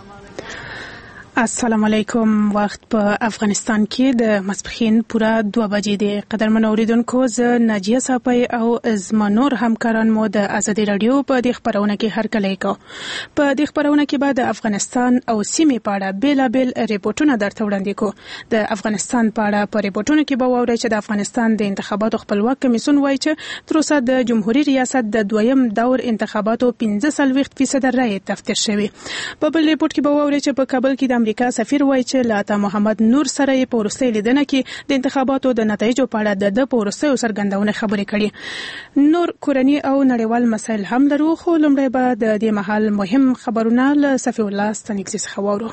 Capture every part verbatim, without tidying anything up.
السلام علیکم. وخت په افغانستان کې د ماسپښین پوره دوه بجې دي. قدرمن اوریدونکو، زه ناجیه صافی او زما نور همکاران مو د ازادي رادیو په دې خبرونه کې هرکلی کوو. په دې خبرونه کې به د افغانستان او سیمې په اړه بیلابیل ریپورتونه درته وړاندې کوو. د افغانستان په اړه په ریپورتونو کې به واورئ چې د افغانستان د انتخاباتو خپلواک کمیسیون وایي چې تر اوسه د جمهوریت ریاست د دویم دور انتخاباتو پنځه څلوېښت فیصده رایې تفتیش شوې. په بل ریپورت کې به واورئ چې په کابل کې د امریکا سفیر وایي چې له عطا محمد نور سره یې په وروستۍ لیدنه کې د انتخاباتو د نتایجو په اړه د ده په وروستیو څرګندونې خبرې کړي. نور کورني او نړیوال مسایل هم لرو، خو لومړی به د دې مهال مهم خبرونه له صفي الله ستانکزي څخه واورو.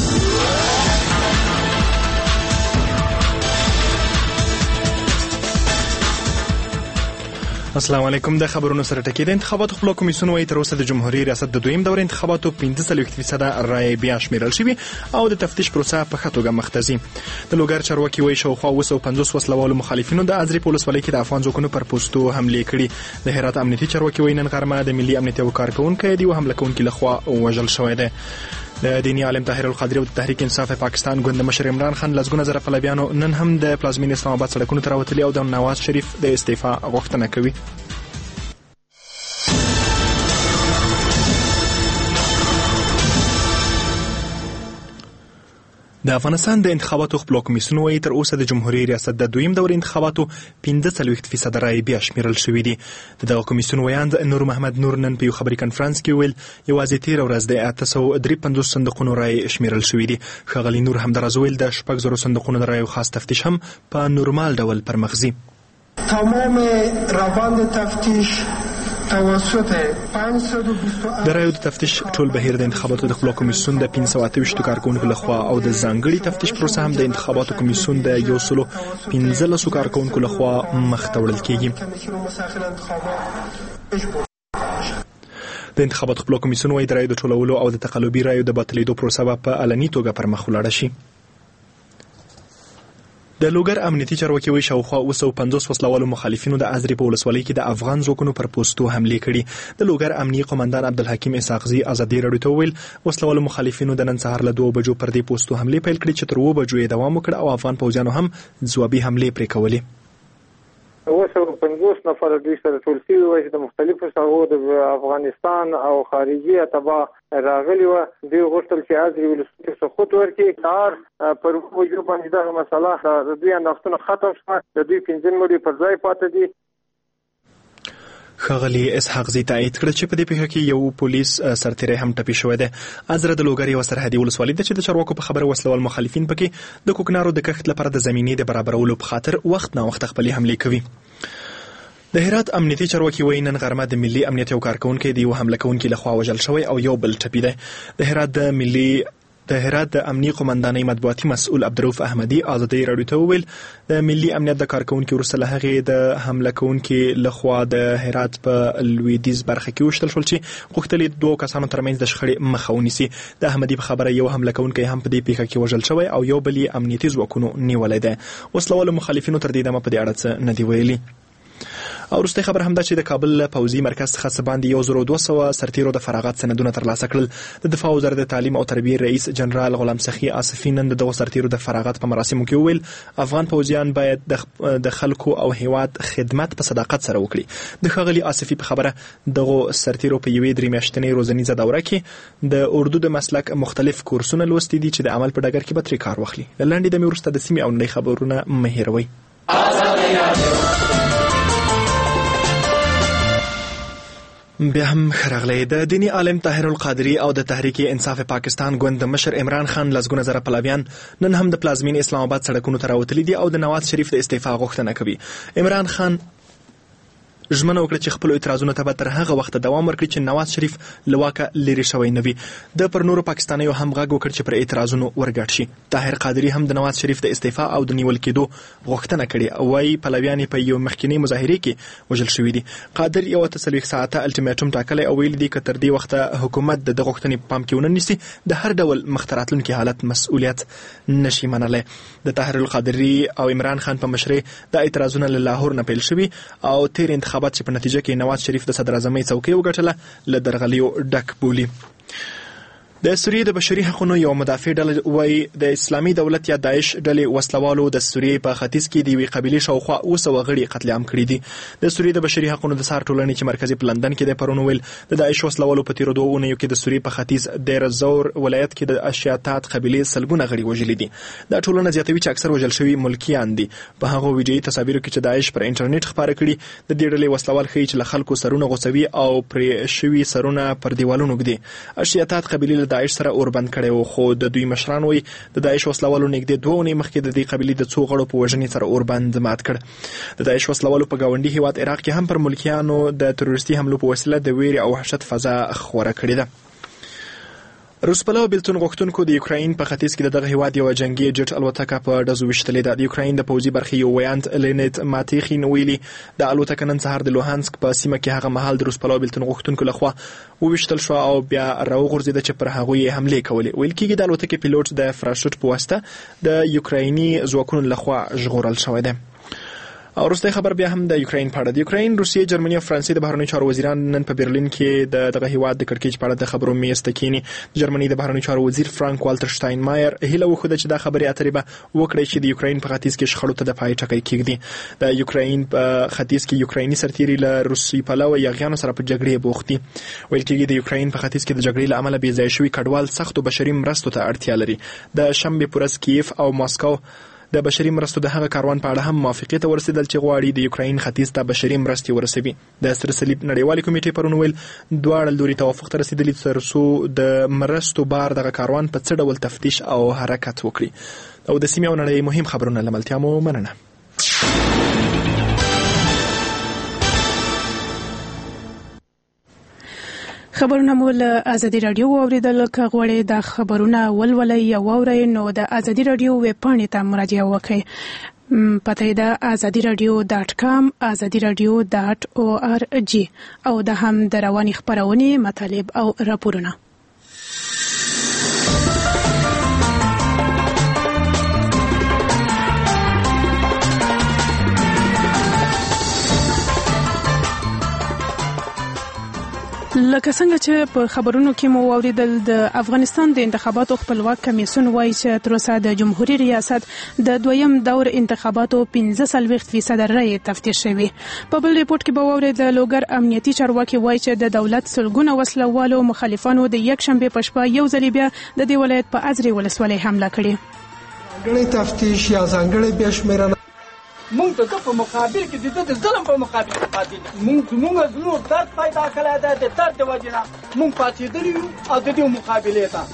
السلام علیکم. د خبرونو سره ټکی د انتخاباتو خپل کمیسیون وايي تر اوسه د جمهوریت ریاست د دویم دور انتخاباتو پنځه څلوېښت فیصده رایې بیا شمیرل شوي او د تفتیش پروسه په ښه توګه مخ ته ځي. د لوګر چارواکي وايي شاوخوا اوه سوه پنځوس وسلوالو مخالفینو د ازرې په ولسوالۍ کې د افغان ځواکونو پر پوستو حملې کړي. د هرات امنیتي چارواکي وايي نن غرمه د ملي امنیت یو کارکونکی د یو حمله کوونکي لخوا وژل شوی دی. د دینی عالم طاهر القادری او د تحریک انصاف پاکستان ګوند مشر عمران خان لسګونه زره پلویانو نن هم د پلازمینې اسلام آباد سړکونو ته راوتلي او د نواز شریف د استعفا غوښتنه کوي. د افغانستان د انتخاباتو خپل کمیسیون وايي تر اوسه د جمهوریت ریاست د دویم دور انتخاباتو پنځه څلوېښت فیصده رایې بیا شمیرل شوي دي. دغه کمیسیون ویاند نور محمد نور نن په یو خبري کنفرانس کې ویل یوازې تېره ورځ د اته سوه درې پنځوس صندوقونو رایې شمیرل شوي دي. ښاغلي نور همداراز ویل د شپږ زرو صندوقونو د رایو خاص تفتیش هم په نورمال ډول پر مخ ځي. تمام روند تفتیش د رایو د تفتیش ټول بهیر د انتخاباتو د خپل کمیسیون د پنځه سوه اته ویشت کارکونکو لخوا او د ځانګړي تفتیش پروسه هم د انتخاباتو کمیسیون د یو سلو پنځلسو کارکونکو لخوا مخ ته وړل کیږي. د انتخاباتو خپل کمیسیون وايي د رایو د ټولولو او د تقلبي رایو د باطلېدو پروسه به په علني توګه پر مخ ولاړه شي. د لوګر امنیتي چارواکي وايي شاوخوا اوه سوه پنځوس وسلوالو مخالفینو د ازرې په ولسوالۍ کې د افغان ځواکونو پر پوستو حملې کړي. د لوګر امنیي قومندان عبدالحکیم اسحاقزي ازادي راډیو ته وویل ولسوالو مخالفینو د نن سهار له دوه بجو پر دې پوستو حملې پیل کړي چې تر اوه بجو یې دوام وکړ او افغان پوځیانو هم ځوابي حملې پرې کولې. اوه سوه پنځوس نفر دوی سره ټول شوي وو چې د مختلفو ساحو د افغانستان او خارجي اتباع راغلي وو. دوی غوښتل چې ازرې ولسوالۍ ته سقوط ورکړي. سهار پر اوه بجو باندې دغه مسله د دوی انداختونه ختم شوه. د دوی پنځه مړي پر ځای پاتې دي. ښاغلي اسحاقزي تایید کړ چې په دې پیښه کې یو پولیس سرتیری هم ټپي شوی دی. ازره د لوګر یوه سرحدي ولسوالۍ ده چې د چارواکو په خبره وسلوال مخالفین پکې د کوکنارو د کښت لپاره د زمینې د برابرولو په خاطر وخت نا وخت خپلې حملې کوي. د هرات امنیتي چارواکي وايي نن غرمه د ملي امنیت یو کارکونکی د یو حمله کوونکي لخوا وژل شوی او یو بل ټپي دی. د هرات د ملي د هرات د امنیي قومندانۍ مطبوعاتي مسؤل عبدالرؤف احمدي ازادي راډیو ته وویل د ملي امنیت د کارکونکي وروسته له هغې د حمله کوونکي لخوا د هرات په لویدیځ برخه کې وشتل شول چې غوښتل یې دوو کسانو ترمنځ د شخړې مخه ونیسي. د احمدي په خبره یو حمله کوونکی هم په دې پیښه کې وژل شوی او یو بل یې امنیتي ځواکونو نیولی دی. وسلوالو مخالفینو تر دې دمه په دې اړه څه نه دي ویلي. او وروستی خبر همدا چې د کابل پوځي مرکز څخه څه باندې یو زر دوه سوه سرتیرو د فراغت سندونه ترلاسه کړل. د دفاع وزارت د تعلیم او تربیې رئیس جنرال غلام سخي آصفي نن د دغو سرتیرو د فراغت په مراسمو کې وویل افغان پوځیان باید د خلکو او هیواد خدمت په صداقت سره وکړي. د ښاغلي آصفي په خبره دغو سرتیرو په یوې درې میاشتنۍ روزنیزه دوره کې د اردو د مسلک مختلف کورسونه لوستي دي چې د عمل په ډګر کې به ترې کار واخلي. له لنډې دمې وروسته د سیمې او نړۍ خبرونه مه هېروئ. بیا هم خراغلی. د دینی عالم طاهر القادری او د تحریک انصاف پاکستان ګوند مشر عمران خان لسګونه زره پلویان نن هم د پلازمینې اسلام آباد سړکونو ته راوتلي دي او د نواز شریف د استعفا غوښتنه کوي. عمران خان ژمنه وکړه چې خپل اعتراضونو ته به تر هغه وخته دوام ورکړي چې نواز شریف له واکه لرې شوی نه وي. د پر نورو پاکستانیو هم غږ وکړ چې پر اعتراضونو ورګډ شي. طاهر قادری هم د نواز شریف د استعفا او د نیول کېدو غوښتنه کړې. وایي پلویان په یو مخکینی مظاهرې کې وژل شوي دي. قادر یو اته څلوېښت ساعته الټیمیټوم ټاکلی او ویلي دي که تر دې وخته حکومت د دغه غوښتنې په پام کې ونه نیسي د هر ډول مخته راتلونکي حالت مسؤلیت نشي منلی. د طاهر القادری او عمران خان په مشرۍ د اعتراضونه له لاهور نه پیل شوي او تیر انتخابات چې په نتیجه کې نواز شریف د صدر اعظمۍ څوکۍ وګټله له درغلیو ډک بولي. د سوریې د بشري حقوقو یو مدافع ډله وایي د اسلامي دولت یا داعش ډلې وسلوالو د سوریې په ختیځ کې د یوې قبیلې شاوخوا اوه سوه غړي قتل عام کړي دي. د سوریې د بشري حقوقو د سار ټولنې چې مرکزي په لندن کې د پرون ویل د داعش وسلوالو په تیرو دوه اونیو کې د سوریې په ختیځ دیر زور ولایت کې د اشیاتات قبیلې سلګونه غړي وژلي دي. دا ټولنه زیاتوي چې اکثر وژل شوي ملکیان دي. په هغه ویډیويي تصاویرو کې چې داعش پر انټرنیټ خپاره کړي د دې ډلې وسلوال ښیي چې له خلکو سرونه غوڅوي او پرې شوي سرونه پر دیوالونو ږدي. اشیاتات قبیلې له داعش سره اوربند کړي وو، خو د دوی مشران وایي د داعش وسلوالو نږدې دوه اونۍ مخکې د دې قبیلې د څو غړو په وژنې سره اوربند مات کړ. د داعش وسلوالو په ګاونډي هیواد عراق کې هم پر ملکیانو د تروریستي حملو په وسیله د ویرې او وحشت فضا خوره کړې ده. روس پلوه بیلتون غوښتونکو د یوکراین په ختیځ کې دغه هیواد یو جنگي جټ الوتکه په ډزو وشتلې ده. د یوکراین د پوځي برخې یو ویاند لینیت ماتیخین ویلي د الوتکه نن سهار د لوهانسک په سیمه کې هغه مهال د روس پلوه بیلتون غوښتونکو لخوا وویشتل شو او بیا راوغورځېده چې پر هغوی یې حملې کولې. ویل کېږي د الوتکې پیلوټ د فراشوټ په واسطه د یوکرایني ځواکونو لخوا ژغورل شوی دی. او وروستی خبر بیا هم د یوکراین په اړه. د یوکراین، روسیې، جرمني او فرانسې د بهرنیو چارو وزیران نن په برلین کې د دغه هیواد د کړکېچ په اړه د خبرو میز ته کېني. د جرمني د بهرنیو چارو وزیر فرانک والتر شتاینمایر هیله وښوده چې دا خبرې اترې به وکړي چې د یوکراین په ختیځ کې شخړو ته د پای ټکی کېږدي. د یوکراین په ختیځ کې یوکرایني سرتیري له روسي پلوه یاغیانو سره په جګړې بوخت دي. ویل کېږي د یوکراین په ختیځ کې د جګړې له امله بې ځایه شوي کډوال سختو بشري مرستو ته اړتیا لري. د شنبې په ورځ کیف او ماسکو د بشري مرستو د هغه کاروان په اړه هم موافقې ته ورسېدل چې غواړي د یوکراین ختیځ ته بشري مرستې ورسوي. د سره صلیب نړیوالې کمیټې پرون ویل دواړه لوري توافق ته رسېدلي تر څو د مرستو بار دغه کاروان په څه ډول تفتیش او حرکت وکړي. او د سیمې او نړۍ مهم خبرونه له ملتیا مو مننه. خبرونه مو له ازادي رادیو واوریدل. که غواړئ دا خبرونه ولولئ یا واورئ نو د ازادي رادیو ویب پاڼې ته مراجعه وکړئ. پته یې ده ازادي رادیو ډاټ کام، ازادي رادیو ډاټ او آر جی، او د هم د رواني خبرونې مطالب او راپورونه. لکه څنګه چې په خبرونو کې مو واوریدل، د افغانستان د انتخاباتو خپلواک کمیسیون وایي چې تر اوسه د جمهوریت ریاست د دویم دور انتخاباتو پنځه څلوېښت فیصده رایې تفتیش شوي. په بل ریپورت کې به واورئ د لوګر امنیتي چارواکي وایي چې د دولت سلګونه وسلوالو مخالفانو د یکشنبې په شپه یو ځلې بیا د دې ولایت په ازرې ولسوالۍ حمله کړې. ځانګړی تفتیش یا ځانګړی بېشمېرنه مونږ د په مقابل کې د د ظلم په مقابل کې پاتې دي. مونږ زموږ زړه درد پیدا کړی دی، د درد د وجې نه مونږ پاتېدلي یو او د دې مقابلې ته.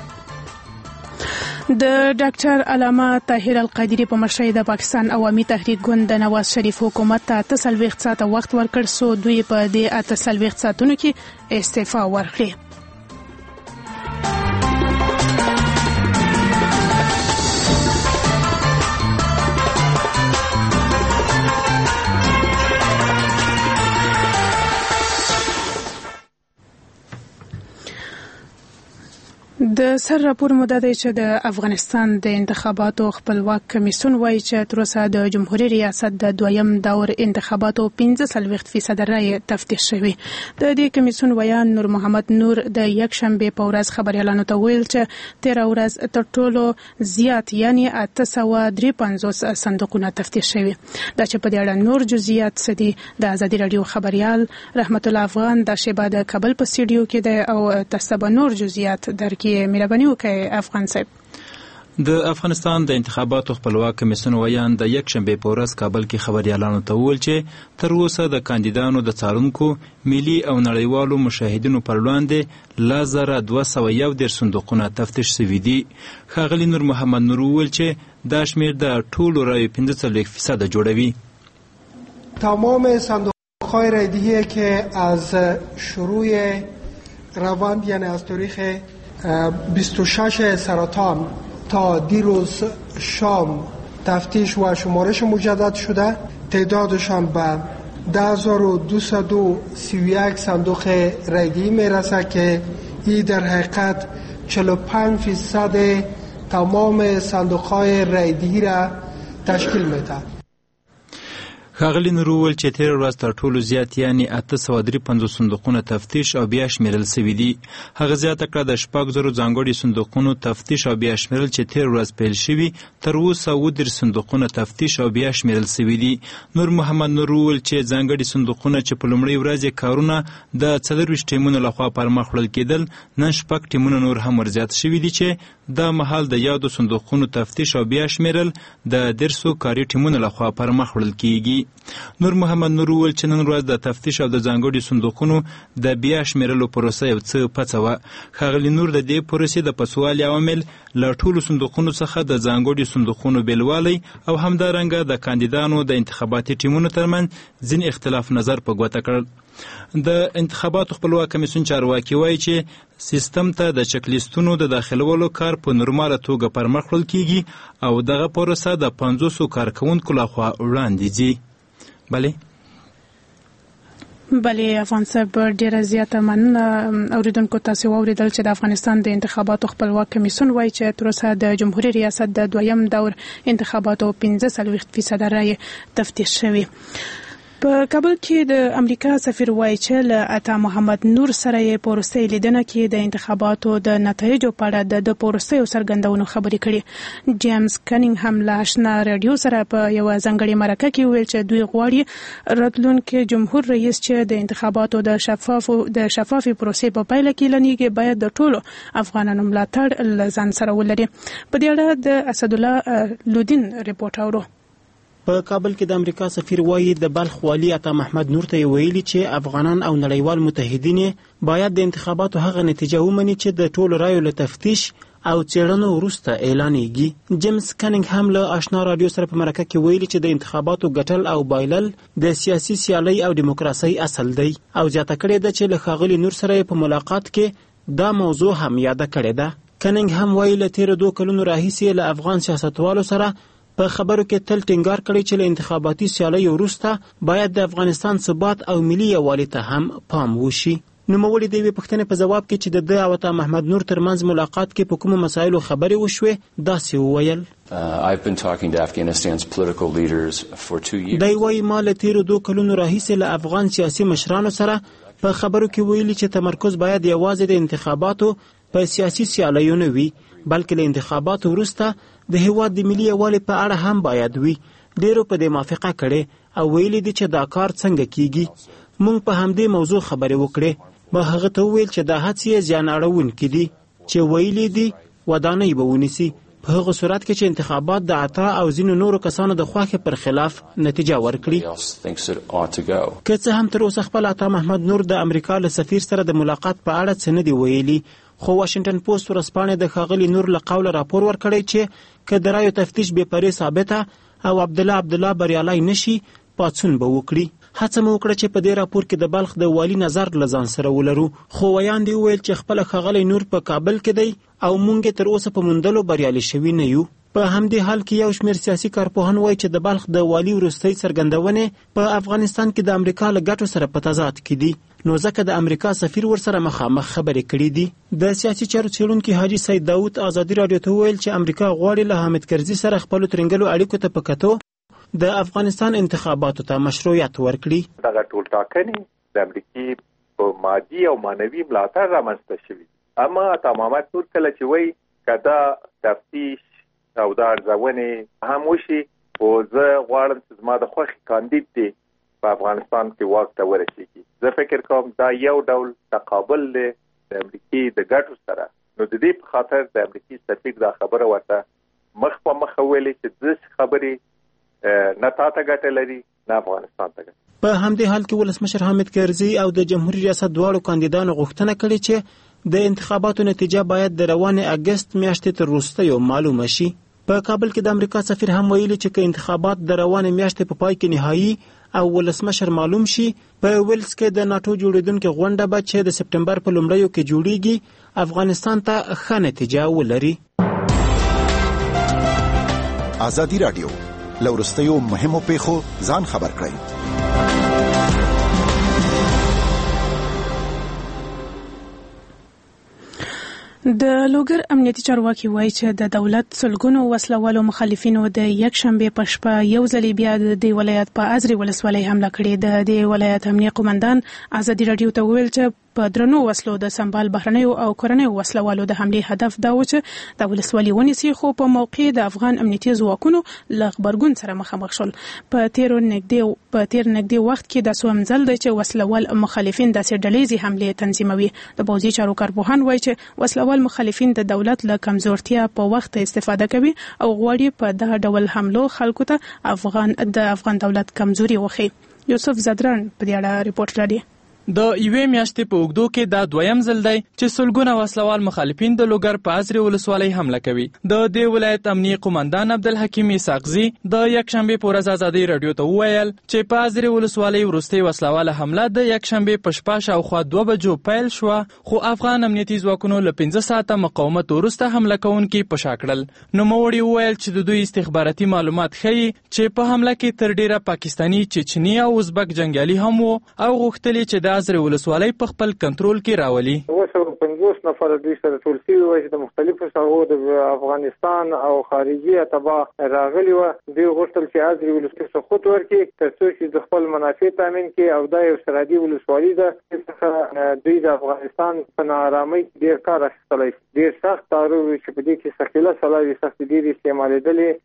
د ډاکټر علامه طاهر القادري په مشرۍ د پاکستان عوامي تحریک ګوند د نواز شریف حکومت ته اته څلوېښت ساعته وخت ورکړ څو دوی په دې اته څلوېښت ساعتونو کې استعفا ورکړي. د سر راپور مو دا دی چې د افغانستان د انتخاباتو خپلواک کمیسیون وایي چې تر اوسه د جمهوریت ریاست د دویم دور انتخاباتو پنځه څلوېښت فیصده رایې تفتیش شوي. د دې کمیسیون ویان نور محمد نور د یکشنبې په ورځ خبریالانو ته ویل چې تېره ورځ تر ټولو زیات یعنی اته سوه درې پنځوس صندوقونه تفتیش شوي. دا چې په دې اړه نور جزئیات څه دي د ازادي رادیو خبریال رحمت الله افغان د شیبه د کابل په سټوډیو کې دی او تاسو به نور جزئیات درکې. مهرباني وکړئ افغان صاحب. د افغانستان د انتخاباتو خپلواک کمیسیون ویان د یکشنبې په ورځ کابل کې خبریالانو ته وویل چې تر اوسه د کاندیدانو د څارونکو ملي او نړیوالو مشاهدینو پر وړاندې لس زره دوه سوه یو دېرش صندوقونه تفتیش شوي دي. ښاغلي نور محمد نور وویل چې دا شمېر د ټولو رایو پنځه څلوېښت فیصده جوړوي. تمام صندوق‌های رایدهی که از شروع روند یعنی از تاریخ بیست و شش سرطان تا دیروز شام تفتیش و شمارش مجدد شده، تعدادشان به ده هزار و دویست و سی و یک صندوق رایدهی میرسه که این در حقیقت چهل و پنج فیصد تمام صندوق‌های رایدهی را تشکیل میده. ښاغلي نور وویل چې تېره ورځ تر ټولو زیات یعنې اته سوه درې پنځوس صندوقونه تفتیش او بیا شمېرل سوي دي. هغه زیاته کړه د شپږ زرو ځانګړي صندوقونو تفتیش او بیا شمېرل چې تېره ورځ پیل شوي تر اوسه اووه دېرش صندوقونه تفتیش او بیا شمېرل سوي دي. نور محمد نور وویل چې ځانګړي صندوقونه چې په لومړۍ ورځ یې کارونه د څلرویشت ټیمونو لخوا پرمخ وړل کېدل نن شپږ ټیمونه نور هم ورزیات شوي دي چې دا مهال د یادو صندوقونو تفتیش او بیا شمېرل د دېرشو کاري ټیمونو لخوا پرمخ وړل کېږي. نور محمد نور وویل چې نن ورځ د تفتیش او د ځانګړي صندوقونو د بیا شمېرلو پروسه یو څه پڅه وه. ښاغلي نور د دې پروسې د پڅوالي عوامل له ټولو صندوقونو څخه د ځانګړي صندوقونو بېلوالی او همدارنګه د کاندیدانو د انتخاباتي ټیمونو ترمنځ ځینې اختلاف نظر په ګوته کړل. د انتخاباتو خپلواک کمیسیون چارواکي وایي چې سیستم ته د چک لیستونو د داخلولو کار په نورماله توګه پرمخ وړل کیږي او دغه پروسه د پنځوسو کارکوونکو لخوا وړاندې ځي. بله بله افغان صاحب ډیره زیاته مننه. اوریدونکو تاسو واوریدل چې د افغانستان د انتخاباتو خپلواک کمیسیون وایي چې تر اوسه د جمهوریت ریاست د دویم دور انتخاباتو پنځه څلوېښت فیصده رایې تفتیش شوي. په کابل کې د امریکا سفیر وایي چې له عطا محمد نور سره یې په وروستۍ لیدنه کې د انتخاباتو د نتایجو په اړه د وروستیو څرګندونو خبرې کړې. جیمز کنینګ هم له آشنا راډیو سره په یوه ځانګړې مرکه کې وویل چې دوی غواړي راتلونکي جمهور رئیس چې د انتخاباتو د شفافو د شفافي پروسې په پایله کې لنیږي باید د ټولو افغانانو ملاتړ له ځان سره ولري. په دې اړه د اسدالله لودین ریپورټ اورو. په کابل کې د امریکا سفیر وایي د بلخ والي عطا محمد نور ته ویلي چې افغانان او نړیوال متحدین باید د انتخاباتو هغه نتیجه ومني چې د ټولو رایو له تفتیش او څېړنو وروسته اعلانېږي. جیمز کنینګ هم له آشنا راډیو سره په مرکه کې ویلي چې د انتخاباتو ګټل او بایلل د سیاسي سیالۍ او دیموکراسۍ اصل دی او زیاته کړې ده چې له ښاغلي نور سره په ملاقات کې دا موضوع هم یاده کړې ده. کنینګ هم وایي له تېرو دوه کلونو راهیسې له افغان سیاستوالو سره په خبرو کې تل ټینګار کړی چې له انتخاباتي سیالۍ وروسته باید د افغانستان ثبات او ملي یووالي ته هم پام وشي. نوموړي د یوې پوښتنې په جواب کې چې د ده او عطا محمد نور ترمنځ ملاقات کې په کومو مسایلو خبرې وشوې داسې وویل. دی وایي ما له تېرو دوه کلونو راهیسې له افغان سیاسي مشرانو سره په خبرو کې ویلي چې تمرکز باید یوازې د انتخاباتو په سیاسي سیالیو نه وي بلکې له انتخاباتو وروسته د هیواد د ملي یووالي په اړه هم باید وي. ډیرو په دې موافقه کړې او ویلي دي چې دا کار څنګه کیږي. موږ په همدې موضوع خبرې وکړې. ما هغه ته وویل چې دا هڅې یې زیان اړونکي دي چې ویلي دي ودانۍ به ونیسي په هغه صورت کې چې انتخابات د عطا او ځینو نورو کسانو د خوښې پر خلاف نتیجه ورکړي. که څه هم تر اوسه خپل عطا محمد نور د امریکا له سفیر سره د ملاقات په اړه څه نه دي ویلي، خو واشنگټن پوسټ ورځپاڼې د ښاغلي نور له قوله راپور ورکړی چې که د رایو تفتیش بې پرې ثابته او عبدالله عبدالله بریالی نشي پاڅون به وکړي. هڅه مو وکړه چې په دې راپور کې د بلخ د والي نظر له ځان سره ولرو، خو ویاندې وویل چې خپله ښاغلی نور په کابل کې دی او موږ تر اوسه په موندلو بریالي شوي نه یو. په همدې حال کې یو شمېر سیاسي کارپوهان وایي چې د بلخ د والي وروستۍ څرګندونې په افغانستان کې د امریکا له ګټو سره په تضاد کې دي، نو ځکه د امریکا سفیر ورسره مخامخ خبرې کړي دي. د سیاسي چارو څېړونکي حاجي سید داود ازادي راډیو ته وویل چې امریکا غواړي له حامد کرزي سره خپلو ترنګلو اړیکو ته په کتو د افغانستان انتخاباتو ته مشروعیت ورکړي. دغه ټول ټاکنې د امریکې په مادي او معنوي ملاتړ رامنځته شوي. اما عطا محمد نور کله چې وایي که دا تفتیش او دا ارزونې هم وشي او زه غواړم چې زما د خوښې کاندید دی په افغانستان کې واک ته ورسېږي، زه فکر کوم دا یو ډول تقابل دی د امریکې د ګټو سره. نو د دې په خاطر د امریکې سفیر دا خبره ورته مخ په مخ ویلې چې داسې خبرې نه تا ته ګټه لري نه افغانستان ته ګټه. په همدې حال کې ولسمشر حامد کرزي او د جمهوریت ریاست دواړو کاندیدانو غوښتنه کړې چې د انتخاباتو نتیجه باید د روانې اګست میاشتې تر وروستیو معلومه شي. په کابل کې د امریکا سفیر هم ویلي چې که انتخابات د روانې میاشتې په پای کې نهایي او ولسمشر معلوم شي، په ویلز کې د ناټو جوړېدونکې غونډه به چې د سپټمبر په لومړیو کې جوړیږي افغانستان ته ښه نتیجه ولري. ازادي راډیو له وروستیو مهمو پیښو ځان خبر کړئ. د لوګر امنیتي چارواکي وایي چې د دولت سلګونو وسلوالو مخالفینو د یک شنبه په شپه یو ځل بیا د دې ولایت په ازري ولسوالۍ حمله کړې. د دې ولایت امنیتي قومندان ازادي رادیو ته ویل چې په درنو وسلو د سمبال بهرنیو او کورنیو وسلوالو د حملې هدف دا و چې د ولسوالۍ ونیسي، خو په موقع د افغان امنیتي ځواکونو له غبرګون سره مخامخ شول. په تیر نږدې په تیر نږدې وخت کې د سوم ځل دی چې وسلوال مخالفین داسې ډلېزي حملې تنظیموي. د پوځي چارو کارپوهان وایي چې وسلوال مخالفین د دولت له کمزورتیا په وخت استفاده کوي او غواړي په دغه ډول حملو خلکو ته افغان د افغان دولت کمزوري وښيي. یوسف زدران په دې اړه ریپورت لري. د یوې میاشتې په اوږدو کې دا دویم ځل دی چې سلګونه وسلوال مخالفین د لوګر په ازري ولسوالۍ حمله کوي. د دې ولایت امنیتي قومندان عبدالحکیم اسحاقزي د یکشنبې په ورځ ازادي رادیو ته وویل چې په ازري ولسوالۍ وروستۍ وسلواله حمله د یکشنبې په شپه شاوخوا دوه بجو پیل شوه، خو افغان امنیتي ځواکونو له پنځه ساعته مقاومت وروسته حمله کوونکي په شا کړل. نوموړي وویل چې د دوی استخباراتي معلومات ښیي چې په حمله کې تر ډیره پاکستاني، چچني او ازبک جنګیالي هم وو او غوښتل چې د ازري ولسوالۍ په خپل کنټرول کې راولي. اوس پنځوس نفر دوی سره ټول شوي وو چې د مختلفو ساحو د افغانستان او خارجي اتباع راغلي وو. دوی غوښتل چې ازري ولسوالۍ سقوط ورکړي تر څو چې د خپل منافع تامین کړي او دا یو سرحدي ولسوالۍ ده څخه دوی د افغانستان په ناارامۍ ډېر کار اخیستلی. ډېر سخت تعرض چې په دې کې ثقيله سلاوي سخت ډېرې استعمالېدلې.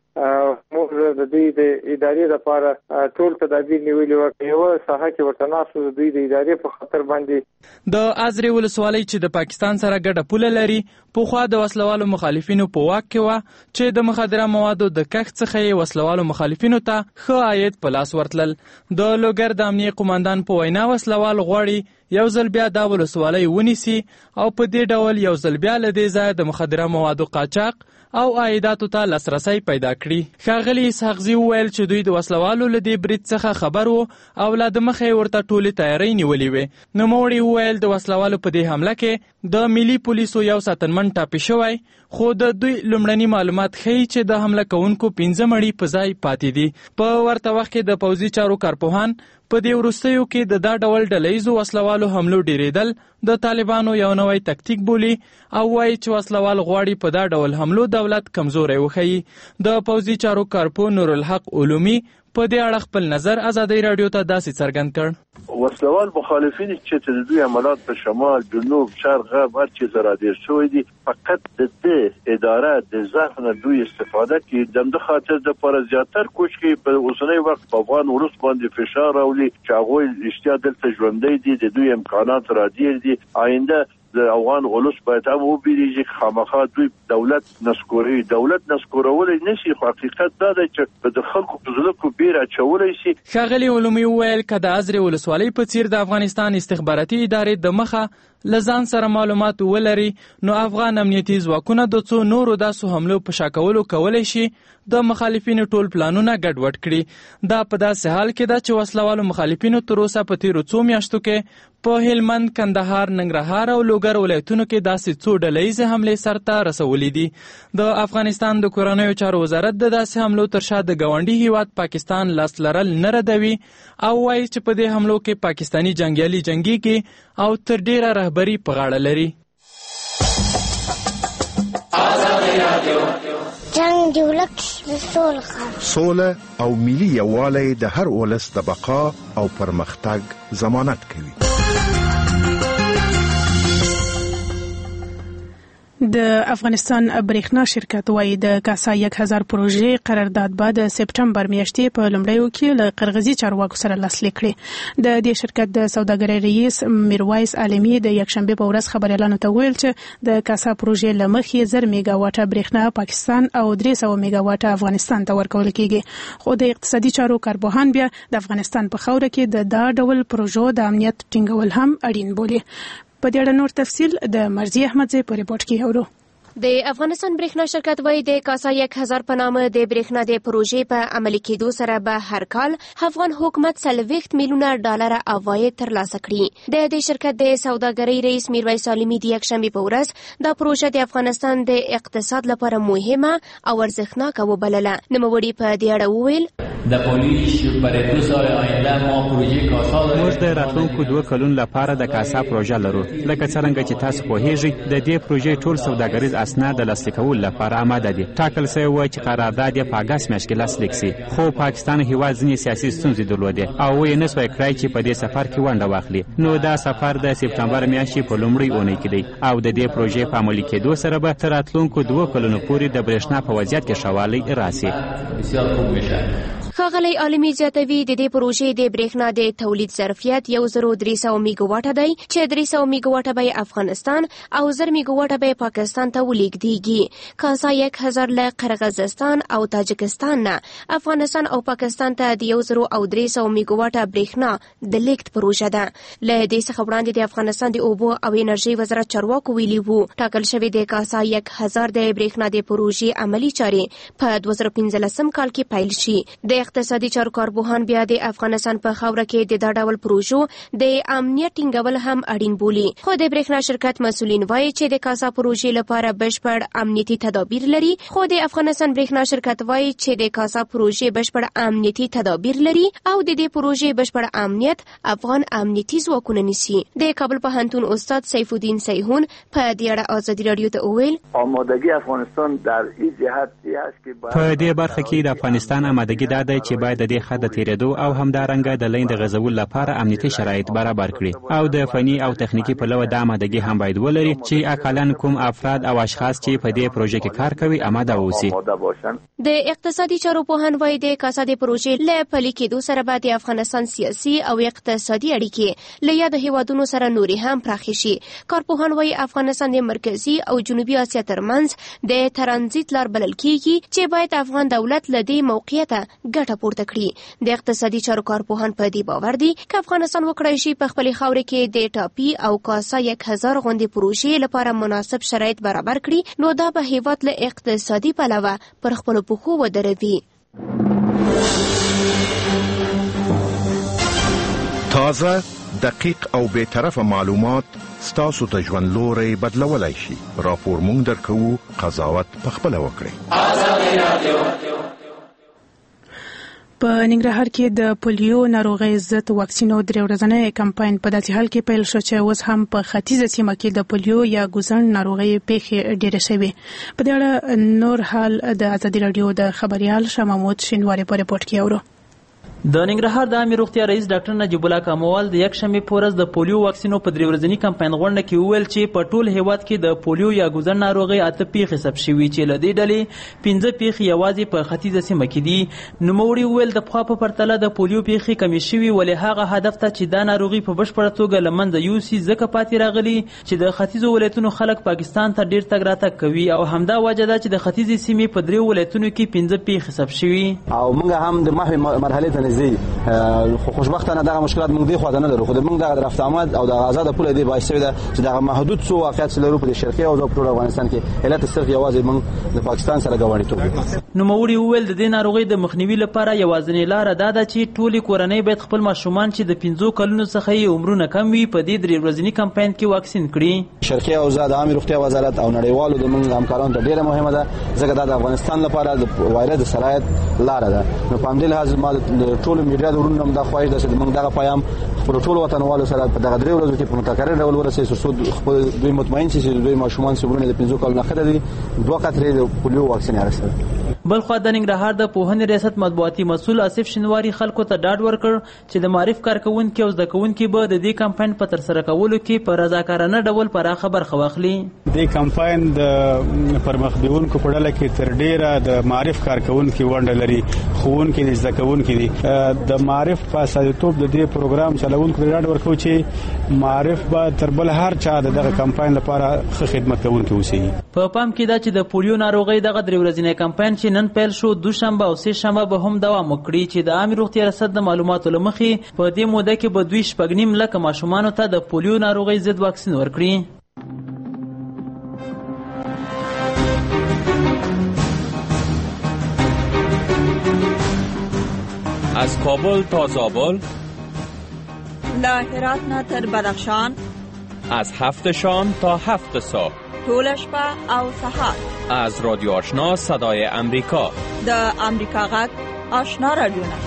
موږ د دوی د ادارې لپاره ټول تدابیر نیولي وو. یوه ساحه کې ورته ناست وو، دوی د ادارې په خطر باندې. د ازري ولسوالۍ چې د پاکستان سره ګډه پوله لري پخوا د وسلوالو مخالفینو په واک کې وه چې د مخدره موادو د کښت څخه یې وسلوالو مخالفینو ته ښه عاید په لاس ورتلل. د لوګر د امنیتي قومندان په وینا وسلوال غواړي یو ځل بیا دا ولسوالۍ ونیسي او په دې ډول یو ځل بیا له دې ځایه د مخدره موادو قاچاق او عایداتو ته لاسرسی پیدا کړي. ښاغلي اسحاقزي وویل چې دوی د وسلوالو له دې برید څخه خبر وو او لا د مخې ورته ټولې تیاری نیولې وې. نوموړي وویل د وسلوالو په دې حمله کې د ملي پولیسو یو ساتنمن ټاپي شوی، خو د دوی لومړني معلومات ښیي چې د حمله کوونکو پنځه مړي په ځای پاتې دي. په ورته وخت کې د پوځي چارو کارپوهان په دې وروستیو کې د دا ډول ډلهیزو وسلوالو حملو ډیریدل د طالبانو یو نوی تکتیک بولي او وایي چې وسلوال غواړي په دا ډول حملو دولت کمزوری وښيي. د پوځي چارو کارپو نورالحق علومي په دې اړه خپل نظر ازادي رادیو ته داسې څرګند کړ. وسلوال مخالفین چې د دوی عملات په شمال، جنوب، شرق، غرب هر چیز را دیر شوی دي، فقط د دې اداره د ضعف نه دوی استفاده کوي د دې خاطر د پر زیاتر کوچ کې په اوسنۍ وخت په افغان ولس باندې فشار راولي چې هغه اشتیا دلته ژوندۍ دي، د دوی امکانات را دیر دي. آینده د افغان ولس باید هم وبېږي چې خامخا دوی دولت نسکوري دولت نسکورولای نشي، خو حقیقت دا دی چې د خلکو په زړه کې بیر اچولای شي. ښاغلي علومي وویل که د ازري ولسوالۍ په څیر د افغانستان استخباراتي ادارې د مخه له ځان سره معلومات ولري نو افغان امنیتي ځواکونه د څو نورو داسو حملو په شا کولو کولی شي د مخالفینو ټول پلانونه ګډوډ کړي. دا په داسې حال کې ده چې وسلوالو مخالفینو تر اوسه په تیرو څو میاشتو کې په هلمند، کندهار، ننګرهار او لوګر ولایتونو کې داسې څو ډلهیزې حملې سرته رسولې دي. د افغانستان د کورنیو چارو وزارت د داسې حملو تر شا د ګاونډي هیواد پاکستان لاس لرل نه ردوي او وایي چې په دې حملو کې پاکستاني جنګیالي جنګیږي او تر ډیره رهبري په غاړه لري. جنگ دی ولک سوله سوله او ملي یووالی د هر ولس د بقا او پرمختګ ضمانت کوي. د افغانستان برېښنا شرکت وایي د کاسا یک هزار پروژې قرارداد بعد سپټمبر میاشتې په لومړیو کې له قرغیزي چارواکو سره لاسلیک کړي. د دې شرکت د سوداګرۍ رئیس میرویس عالمي د یکشنبې په ورځ خبريالانو ته ویل چې د کاسا پروژې له مخې زر میگا واټه برېښنا پاکستان او درې سوه میگا واټه افغانستان ته ورکول کیږي. خو د اقتصادي چارو کارپوهان بیا د افغانستان په خاوره کې د دا ډول پروژو د امنیت ټینګول هم اړین بولي. په دې اړه نور تفصیل د مرضی احمدزی په ریپورت کې اورو. د افغانستان برېښنا شرکت وایي د کاسا یک هزار په نامه د برېښنا د پروژې په عملي کېدو سره به هر کال افغان حکومت څلوېښت میلیونه ډالر عواید ترلاسه کړي. د دې شرکت د سوداګرۍ رئیس میرویس سالمي د یکشنبې په ورځ دا پروژه د افغانستان د اقتصاد لپاره مهمه او ارزښتناکه وبلله. نوموړي په دې اړه وویل د پولیس برای دو سال آینده ما پروژه کاسا داریم. موږ د راتلونکو دوه کلونو لپاره د کاسا پروژه لرو. لکه څرنګه چې تاسو پوهیږئ د دې پروژې ټول سوداګریز اسناد د لاسلیک کولو لپاره آماده دي. ټاکل شوی و چې قرارداد یې په اګست میاشت کې لاسلیک شي، خو پاکستان هیواد ځینې سیاسي ستونزې درلودې او ویې نه سوی کړای چې په دې سفر کې ونډه واخلي. نو دا سفر د سپتمبر میاشتې په لومړۍ اونۍ کې دی او د دې پروژې په عملي کېدو سره به تر راتلونکو دوه کلونو پورې د برېښنا په وضعیت کې ښه والی راسي. ښاغلی عالمي زیاتوي د دې پروژې د برېښنا د تولید ظرفیت یو زرو درې سوه میګاواټه دی چې درې سوه میګاواټه به افغانستان او زر میګاواټه به پاکستان ته ولیږدیږي. کاسا یک هزار له قرغیزستان او تاجکستان نه افغانستان او پاکستان ته د یو زرو او درې سوه میګاواټه برېښنا د لیږد پروژه ده. له دې څخه وړاندې د افغانستان د اوبو او انرژۍ وزارت چارواکو ویلي وو ټاکل شوی د کاسا یک هزار د برېښنا د پروژې عملي چارې په دوه زره پنځلسم کال کې پیل شي. د اقتصادي چارو کارپوهان بیا د افغانستان په خاوره کې د دا ډول پروژو د امنیت ټینګول هم اړین بولي. خو د برېښنا شرکت مسؤلین وایي چې د کاسا پروژې لپاره بشپړ امنیتي تدابیر لري. خو د افغانستان برېښنا شرکت وایي چې د کاسا پروژې بشپړ امنیتي تدابیر لري او د دې پروژې بشپړ امنیت افغان امنیتي ځواکونه نیسي. د کابل پوهنتون استاد سیف الدین سیحون په دې اړه ازادي راډیو ته وویل آمادگی افغانستان در این جهت است که په دې برخه کې د افغانستان آمادګي دا ده چې باید د دې خط تیریدو او همدارنګه د لین د غځولو لپاره امنیتي شرایط برابر کړي او د فني او تخنیکی پلوه د آمادګي هم باید ولري چې اقلن کوم افراد او اشخاص چې په دې پروژې کې کار کوي آماده اوسي. د اقتصادي چارو پوهان وایي د کاسا د پروژې له پلي کېدو سره به د افغانستان سیاسي او اقتصادي اړیکې له یادو هیوادونو سره نورې هم پراخې شي. کارپوهان وایي افغانستان د مرکزي او جنوبي اسیا ترمنځ د ترانزیت لار بلل کېږي چې باید افغان دولت له دې موقعیته ګټه پورته کړي. د اقتصادي چارو کارپوهان په دې باور دي چې افغانستان وکړای شي په خپلې خاورې کې د ټاپي او کاسا یک هزار غوندې پروژې لپاره مناسب شرایط برابر کړي، نو دا به هیواد له اقتصادي پلوه پر خپلو پښو ودروي. تازه، دقیق او بی‌طرفه معلومات ستاسو ته ژوند لوری بدلولای شي. راپور مونږ درکوو، قضاوت پخپله وکړئ. آزادي رادیو. په ننګرهار کې د پولیو ناروغۍ ضد واکسینو درې ورځنی کمپاین په داسې حال کې پیل شو چې اوس هم په ختیځه سیمه کې د پولیو یا ګوزڼ ناروغۍ پیښې ډېرې شوې. په دې اړه نور حال د ازادي راډیو د خبريال شاه محمود شینواري په رپورټ کې اورو. د ننګرهار د عامه روغتیا رئیس ډاکټر نجیب الله کاموال د یکشنبې په ورځ د پولیو واکسینو په درې ورځني کمپاین غونډه کې وویل چې په ټول هیواد کې د پولیو یا ګوزڼ ناروغۍ اته پیښې ثبت شوي چې له دې ډلې پنځه پیښې یوازې په ختیځه سیمه کې دي. نوموړي وویل د پخوا په پرتله د پولیو پیښې کمې شوي، ولې هغه هدف ته چې دا ناروغي په بشپړه توګه له منځه یوسي ځکه پاتې راغلي چې د ختیځو ولایتونو خلک پاکستان ته ډېر تګ راتګ کوي او همدا وجه ده چې د ختیځې سیمې په درې ولایتونو کې پنځه پیښې ثبت شوي او موږ هم د محو مرحلې ته نږدې خو خوشبختانه دغه مشکلات موږ دی خو نه لرو. خو موږ دغه رفت آمد او د آزاد پوله دی باعث شوی ده چې دغه محدود څو واقعیت لرو په شرقي او د ټول افغانستان کې علت صرف یوازې موږ د پاکستان سره غواړو. نوموړي وویل د دې ناروغۍ د مخنیوي لپاره یوازینۍ لاره دا ده چې ټولې کورنۍ باید خپل ماشومان چې د پنځو کلونو څخه یې عمرونه کم وي په دې درې ورځني کمپاین کې واکسین کړي. شرقي او د عامه روغتیا وزارت او نړیوالو د موږ همکارانو ته ډیره مهمه ده ځکه دا د افغانستان لپاره د وایرس سرایت لاره ده. نو په همدې لحاظ ما ټول میډیا د ورونو د خواهش ده چې موږ دغه پیغام خپل ټول وطنوالو سره په دغه درې ورځو کې په متکرر ډول ورسې ترڅو خپل دوی مطمئن شي چې دوی ماشومان سمونه د پنځو کلونو خدای دي دوه قطرې د پولیو واکسین اخیستل. بل خو د ننګرهار د پوهنې ریاست مطبوعاتي مسؤل آصف شینواري خلکو ته ډاډ ورکړ چې د معرف کارکونکي او زده کوونکي به د دې کمپاین په ترسره کولو کې په رضاکارانه ډول پراخه برخه واخلي. د کمپاین د پرمخ بیونکو په ډله کې تر ډیره د معرف کارکونکي ونډه لري، ښوونکي دي، زده کوونکي دي. د معرف په اساسیتوب د دې پروګرام چلوونکو ډاډ ورکړو چې معرف به تر بل هر چا دغه کمپاین لپاره ښه خدمت کوونکي اوسي. په پام کې دا چې د پولیو ناروغۍ دغه درې ورځنی کمپاین چې نن پیل شو دوشنبه او سه شنبه به هم دوام وکړي چې د عامه روغتیا ریاست د معلوماتو له مخې په دې موده کې به دوی شپږ نیم لکه ماشومانو ته د پولیو ناروغۍ ضد واکسین ورکړي. از کابل تا زابل، له هرات نه تر بدخشان، از هفت شام تا هفت صبح، ټول شپه او سهار. از رادیو آشنا صدای امریکا، د امریکا غږ آشنا رادیوونه.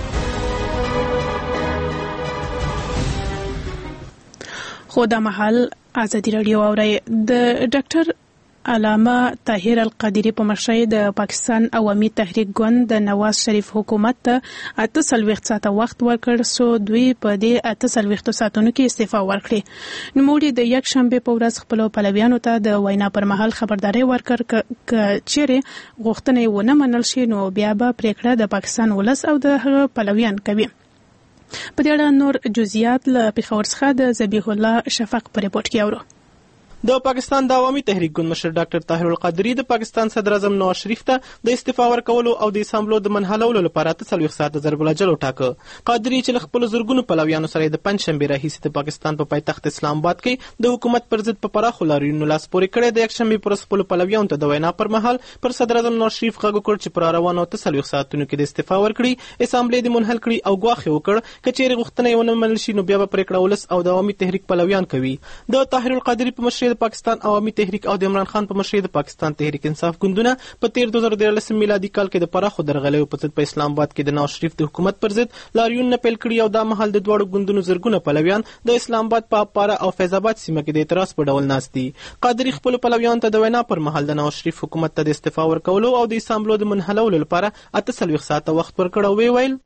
خو د محل ازادي رادیو اوري د ډاکټر علامه طاهر القادری په مشرۍ د پاکستان عوامي تحریک ګوند د نواز شریف حکومت ته اته څلوېښت ساعته وخت ورکړ سو دوی په دې اته څلوېښتو ساعتونو کې استعفا ورکړي. نوموړي د یک شنبې په ورځ خپلو پلویانو ته د وینا پر مهال خبرداری ورکړ ک چیرې غوښتنې ونه منل شي نو بیا به پریکړه د پاکستان ولس او د هغه پلویان کوي. په دې اړه نور جزئیات له پېښور څخه د ذبیح الله شفق په ریپورت کې اورو. د پاکستان د عوامي تحریک ګوند مشر ډاکټر طاهر القادری د پاکستان صدر اعظم نواز شریف ته د استعفا ورکولو او د اسامبلو د منحلولو لپاره اته څلوېښت ساعته ضرب العجل وټاکه. قادری چې له خپلو زرګونو پلویانو سره د پنجشنبې راهیسې د پاکستان په پایتخت اسلام آباد کې د حکومت پر ضد په پراخو لاریونونو لاس پورې کړی، د یکشنبې پر ورځ خپلو پلویانو ته د وینا پر مهال پر صدر اعظم نواز شریف غږ وکړ چې پر روانو اته څلوېښت ساعتونو کې د استعفا ورکړي، اسامبلې د منحل کړي او ګواښ یې وکړ که چیرې غوښتنه یې ونه منل شي نو بیا به پریکړه ولس او د عوامي تحریک پلویان کوي. د طاهر القادری په مشرۍ د پاکستان عوامي تحریک او د عمران خان په مشرۍ د پاکستان تحریک انصاف ګوندونه په تیر دوه زره دیارلسم میلادي کال کې د پراخو درغلیو په ضد په اسلام آباد کې د نواز شریف د حکومت پر ضد لاریونونه پیل کړي او دا مهال د دواړو ګوندونو زرګونه پلویان د اسلام آباد په اپاره او فیض آباد سیمه کې د اعتراض په ډول ناست دي. قادری خپل پلویان ته د وینا پر مهال د نواز شریف حکومت ته د استعفا ورکولو او د اسامبلو د منحلولو لپاره اته څلوېښت ساعته وخت ورکړ او وی ویل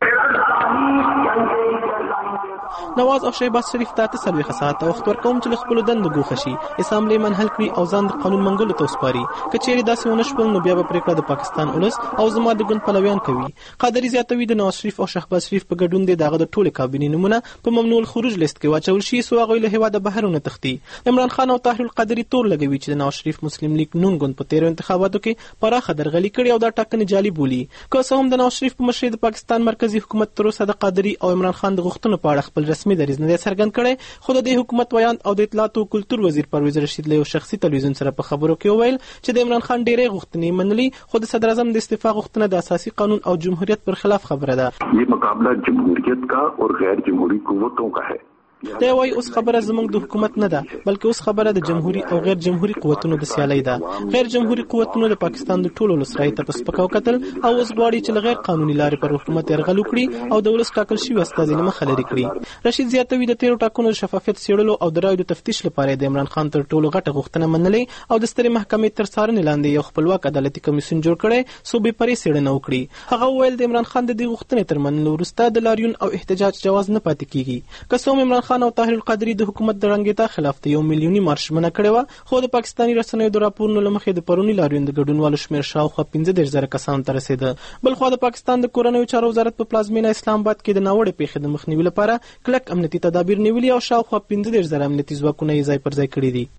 نواز او شهباز شریف ته اته څلوېښت ساعته وخت ورکوم چې له خپلو دندو ګوښه شي، اسامبلې منحل کړي او ځان د قانون منګولو ته وسپاري. که چیرې داسې ونه شول نو بیا به پریکړه د پاکستان ولس او زما د ګوند پلویان کوي. قادری زیاتوي د نواز شریف او شهباز شریف په ګډون د دغه د ټولې کابینې نومونه په ممنوع الخروج لیست کې واچول شي سو هغوی له هېواده بهرونه تښتي. عمران خان او طاهر القادری تور لګوي چې د نواز شریف مسلم لیگ نون ګوند په تیرو انتخاباتو کې پراخه درغلي کړې او دا ټاکنې جعلي بولي. که څه هم د نواز شریف په مشرۍ د پاکستان مرکزی حکومت تر اوسه د قادری او عمران خان د غوښتنو په اړه خپل رسمي دریځ نه څرګند کړي، خو د حکومت ویاند او د اطلاعات او کلتور وزیر پرویز رشید له یو شخصي تلویزیون سره په خبرو کې وویل چې د عمران خان ډېرې غوښتنې منلي خو د صدر اعظم د استعفا غوښتنه د اساسي قانون او جمهوریت پر خلاف خبره ده. یہ مقابلہ جمهوریت کا اور غیر جمهوری قوتوں کا ہے. دا وایي اوس خبره زموږ د حکومت نه ده بلکې اوس خبره د جمهوری او غیر جمهوری قوتونو د سیالۍ ده. غیر جمهوری قوتونو د پاکستان د ټولو ولس رایې ته په سپکه وکتل او اوس غواړي چې له غیر قانوني لارې پر حکومت یرغل وکړي او د ولس ټاکل شوي استازي نه مخه لرې کړي. رشید زیاتوي د تیرو ټاکنو د شفافیت څېړلو او د رایو د تفتیش لپاره د عمران خان تر ټولو غټه غوښتنه منلې او د سترې محکمې تر څارنې لاندې یو خپلواک عدالتي کمیسیون جوړ کړی سو بې پرې څېړنه وکړي. هغه وویل د عمران خان د دې غوښتنې تر منلو وروسته د لاریون او احتجاج جواز نه پاتې کیږي. که څه هم عمران خان او طاهر القادری د حکومت د رنګیتا خلاف د یو میلیوني مارش منع کړې وه خو د پاکستاني رسنیو د راپورونو له مخې د پروني لاریون د ګډونوالو شمېر شاوخوا پنځه دېرش زره کسانو ته رسېده. بلخوا د پاکستان د کورنیو چارو وزارت په پلازمینه اسلام آباد کې د ناوړې پیښې د مخنیوي لپاره کلک امنیتي تدابیر نیولي او شاوخوا پنځه دېرش زره امنیتي ځواکونه یې ځای پر ځای کړي دي.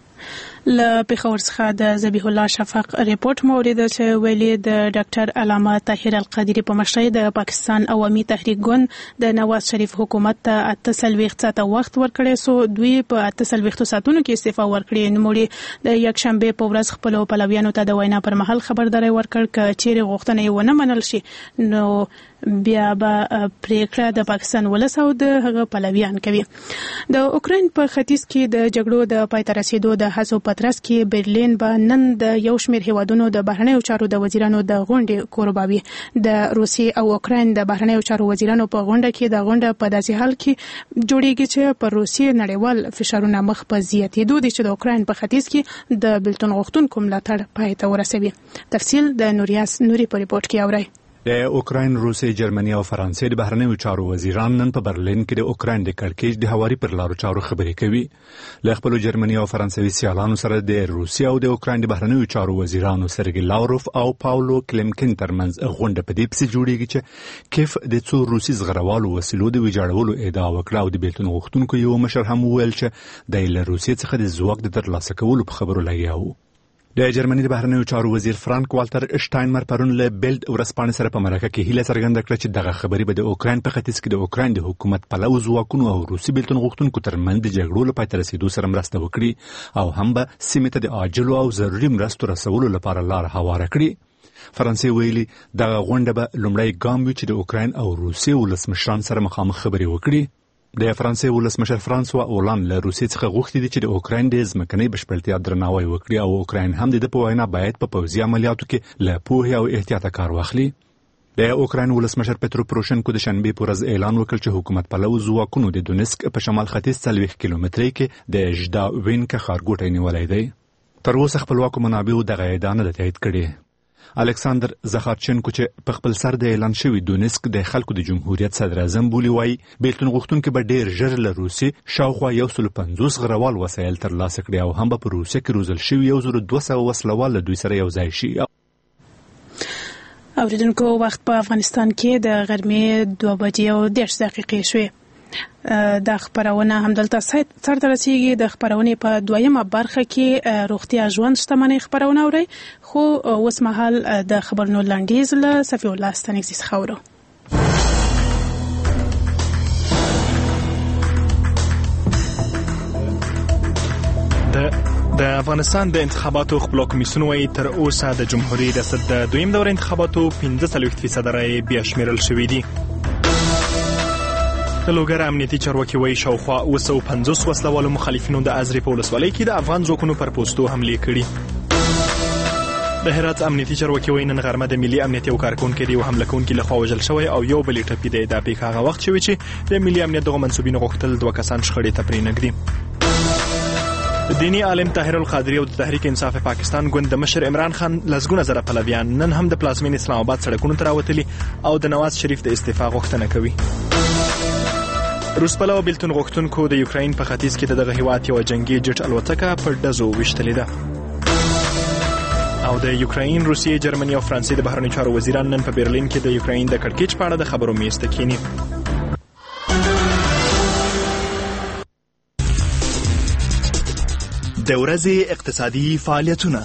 له پېښور څخه د ذبیح الله شفق ریپورت مو اورېده چې ویلي د ډاکټر علامه طاهر القادری په مشرۍ د پاکستان عوامي تحریک ګوند د نواز شریف حکومت ته اته څلوېښت ساعته وخت ورکړی سو دوی په اته څلوېښتو ساعتونو کې استعفا ورکړي. نوموړي د یکشنبې په ورځ خپلو پلویانو ته د وینا پر مهال خبرداری ورکړ که چیرې غوښتنه یې ونه منل شي نو بیا به پریکړه د پاکستان ولس او د هغه پلویان کوي. د اوکراین په ختیځ کې د جګړو د پای ته رسیدو د هڅو په ترڅ کې برلین به نن د یو شمېر هیوادونو د بهرنیو چارو د وزیرانو د غونډې کوربه وي. د روسیې او اوکراین د بهرنیو چارو وزیرانو په غونډه کې د غونډه په داسې حال کې جوړیږي چې پر روسیې نړیوال فشارونه مخ په زیاتېدو دي چې د اوکراین په ختیځ کې د بېلتون غوښتونکو ملاتړ پای ته ورسوي. تفصیل د نوریاس نوري په ریپورت کې اورئ. د اوکراین، روسیې، جرمني او فرانسې د بهرنیو چارو وزیران نن په برلین کې د اوکراین د کړکېچ د هواري پر لارو چارو خبرې کوي. له خپلو جرمني او فرانسوي سیالانو سره د روسیې او د اوکراین د بهرنیو چارو وزیرانو سرګي لاوروف او پاولو کلیمکین ترمنځ غونډه په دې پسې جوړیږي چې کیف د څو روسي زغروالو وسیلو د ویجاړولو ادعا وکړه او د بیلتون غوښتونکو یو مشر هم وویل چې د روسیې څخه د ځواک د ترلاسه کولو په خبرو لګیا و. د جرمني د بهرنیو چارو وزیر فرانک والتر شټاینمر پرون له بیلډ ورځپاڼې سره په مرکه کې هیله څرګنده کړه چې دغه خبرې به د اوکراین په ختیځ کې د اوکراین د حکومت پلو ځواکونو او روسي بیلتون غوښتونکو ترمنځ د جګړو له پای ته رسیدو سره مرسته وکړي او هم به سیمې ته د عاجلو او ضروري مرستو رسولو لپاره لار هواره کړي. فرانسې ویلي دغه غونډه به لومړی ګام وي چې د اوکراین او روسیې ولسمشران سره مخامخ خبرې وکړي. د فرانسې ولسمشر فرانسوا اولان له روسیې څخه غوښتي دي چې د اوکراین د ځمکنۍ بشپړتیا درناوی وکړي او اوکراین هم د په وینا باید په پوځي عملیاتو کې له پوهې او احتیاط کار واخلي. د اوکراین ولسمشر پترو پروشنکو د شنبې په ورځ اعلان وکړ چې حکومت پلو ځواکونو د دونسک په شمال ختیځ څلوېښت کیلومترۍ کې د ژداوینکا ښارګوټی نیولی دی. تر اوسه خپلواکو منابعو دغه ادعا نه ده تایید کړې. الکساندر زخارچنکو چې په خپل سر د اعلان شوی دونسک د خلکو د جمهوریت صدر اعظم بولی وایي بیلتون غوښتونکي به ډېر ژر له روسیې شاوخوا یو سل پنځوس غروال وسایل ترلاسه کړي او هم به په روسیه کې روزل شوي یو زر دوه سوه وسلوال له دوی سره یو ځای شي. اوریدونکو وخت په افغانستان کې د غرمې دوه بجې او دېرش دقیقې شوې. د خبرونه همدلته سر ته رسیږي. د خبرونې په دویمه برخه کې روغتیا ژوند شتمنۍ خبرونه اورئ، خو اوس مهال د خبرونو لنډیز له صفی الله ستانکزي څخه اورو. د افغانستان د انتخاباتو خپلو کمیسیون وايي تر اوسه د جمهوریت ریاست د دویم دور انتخاباتو پنځه څلوېښت فیصده رایې بیا شمیرل شوې دي. د لوګر امنیتي چارواکي وايي شاوخوا اوه سوه پنځوس وسلوالو مخالفینو د ازرې په ولسوالۍ کې د افغان ځواکونو پر پوستو حملې کړي. د هرات امنیتي چارواکي وايي نن غرمه د ملي امنیت یو کارکونکي د یو حمله کوونکي لخوا وژل شوی او یو بل یې ټپي دی. دا پیښه هغه وخت شوې چې د ملي امنیت دغو منسوبینو غوښتل دوه کسان شخړې ته پرېنږدي. دینی عالم طاهر القادری او د تحریک انصاف پاکستان ګوند د مشر عمران خان لسګونه زره پلویان نن هم د پلازمین اسلام آباد سړکونو ته راوتلي او د نواز شریف د استعفا غوښتنه کوي. روس پلوه بیلتون غوښتونکو د یوکراین په ختیځ کې دغه هیواد یوه جنګي جټ الوتکه پر ډزو ویشتلې ده. او د یوکراین، روسیې، جرمني او فرانسې د بهرنیو چارو وزیران نن په برلین کې د یوکراین د کړکېچ په اړه د خبرو میز ته کښېني. د ورځې اقتصادي فعالیتونه.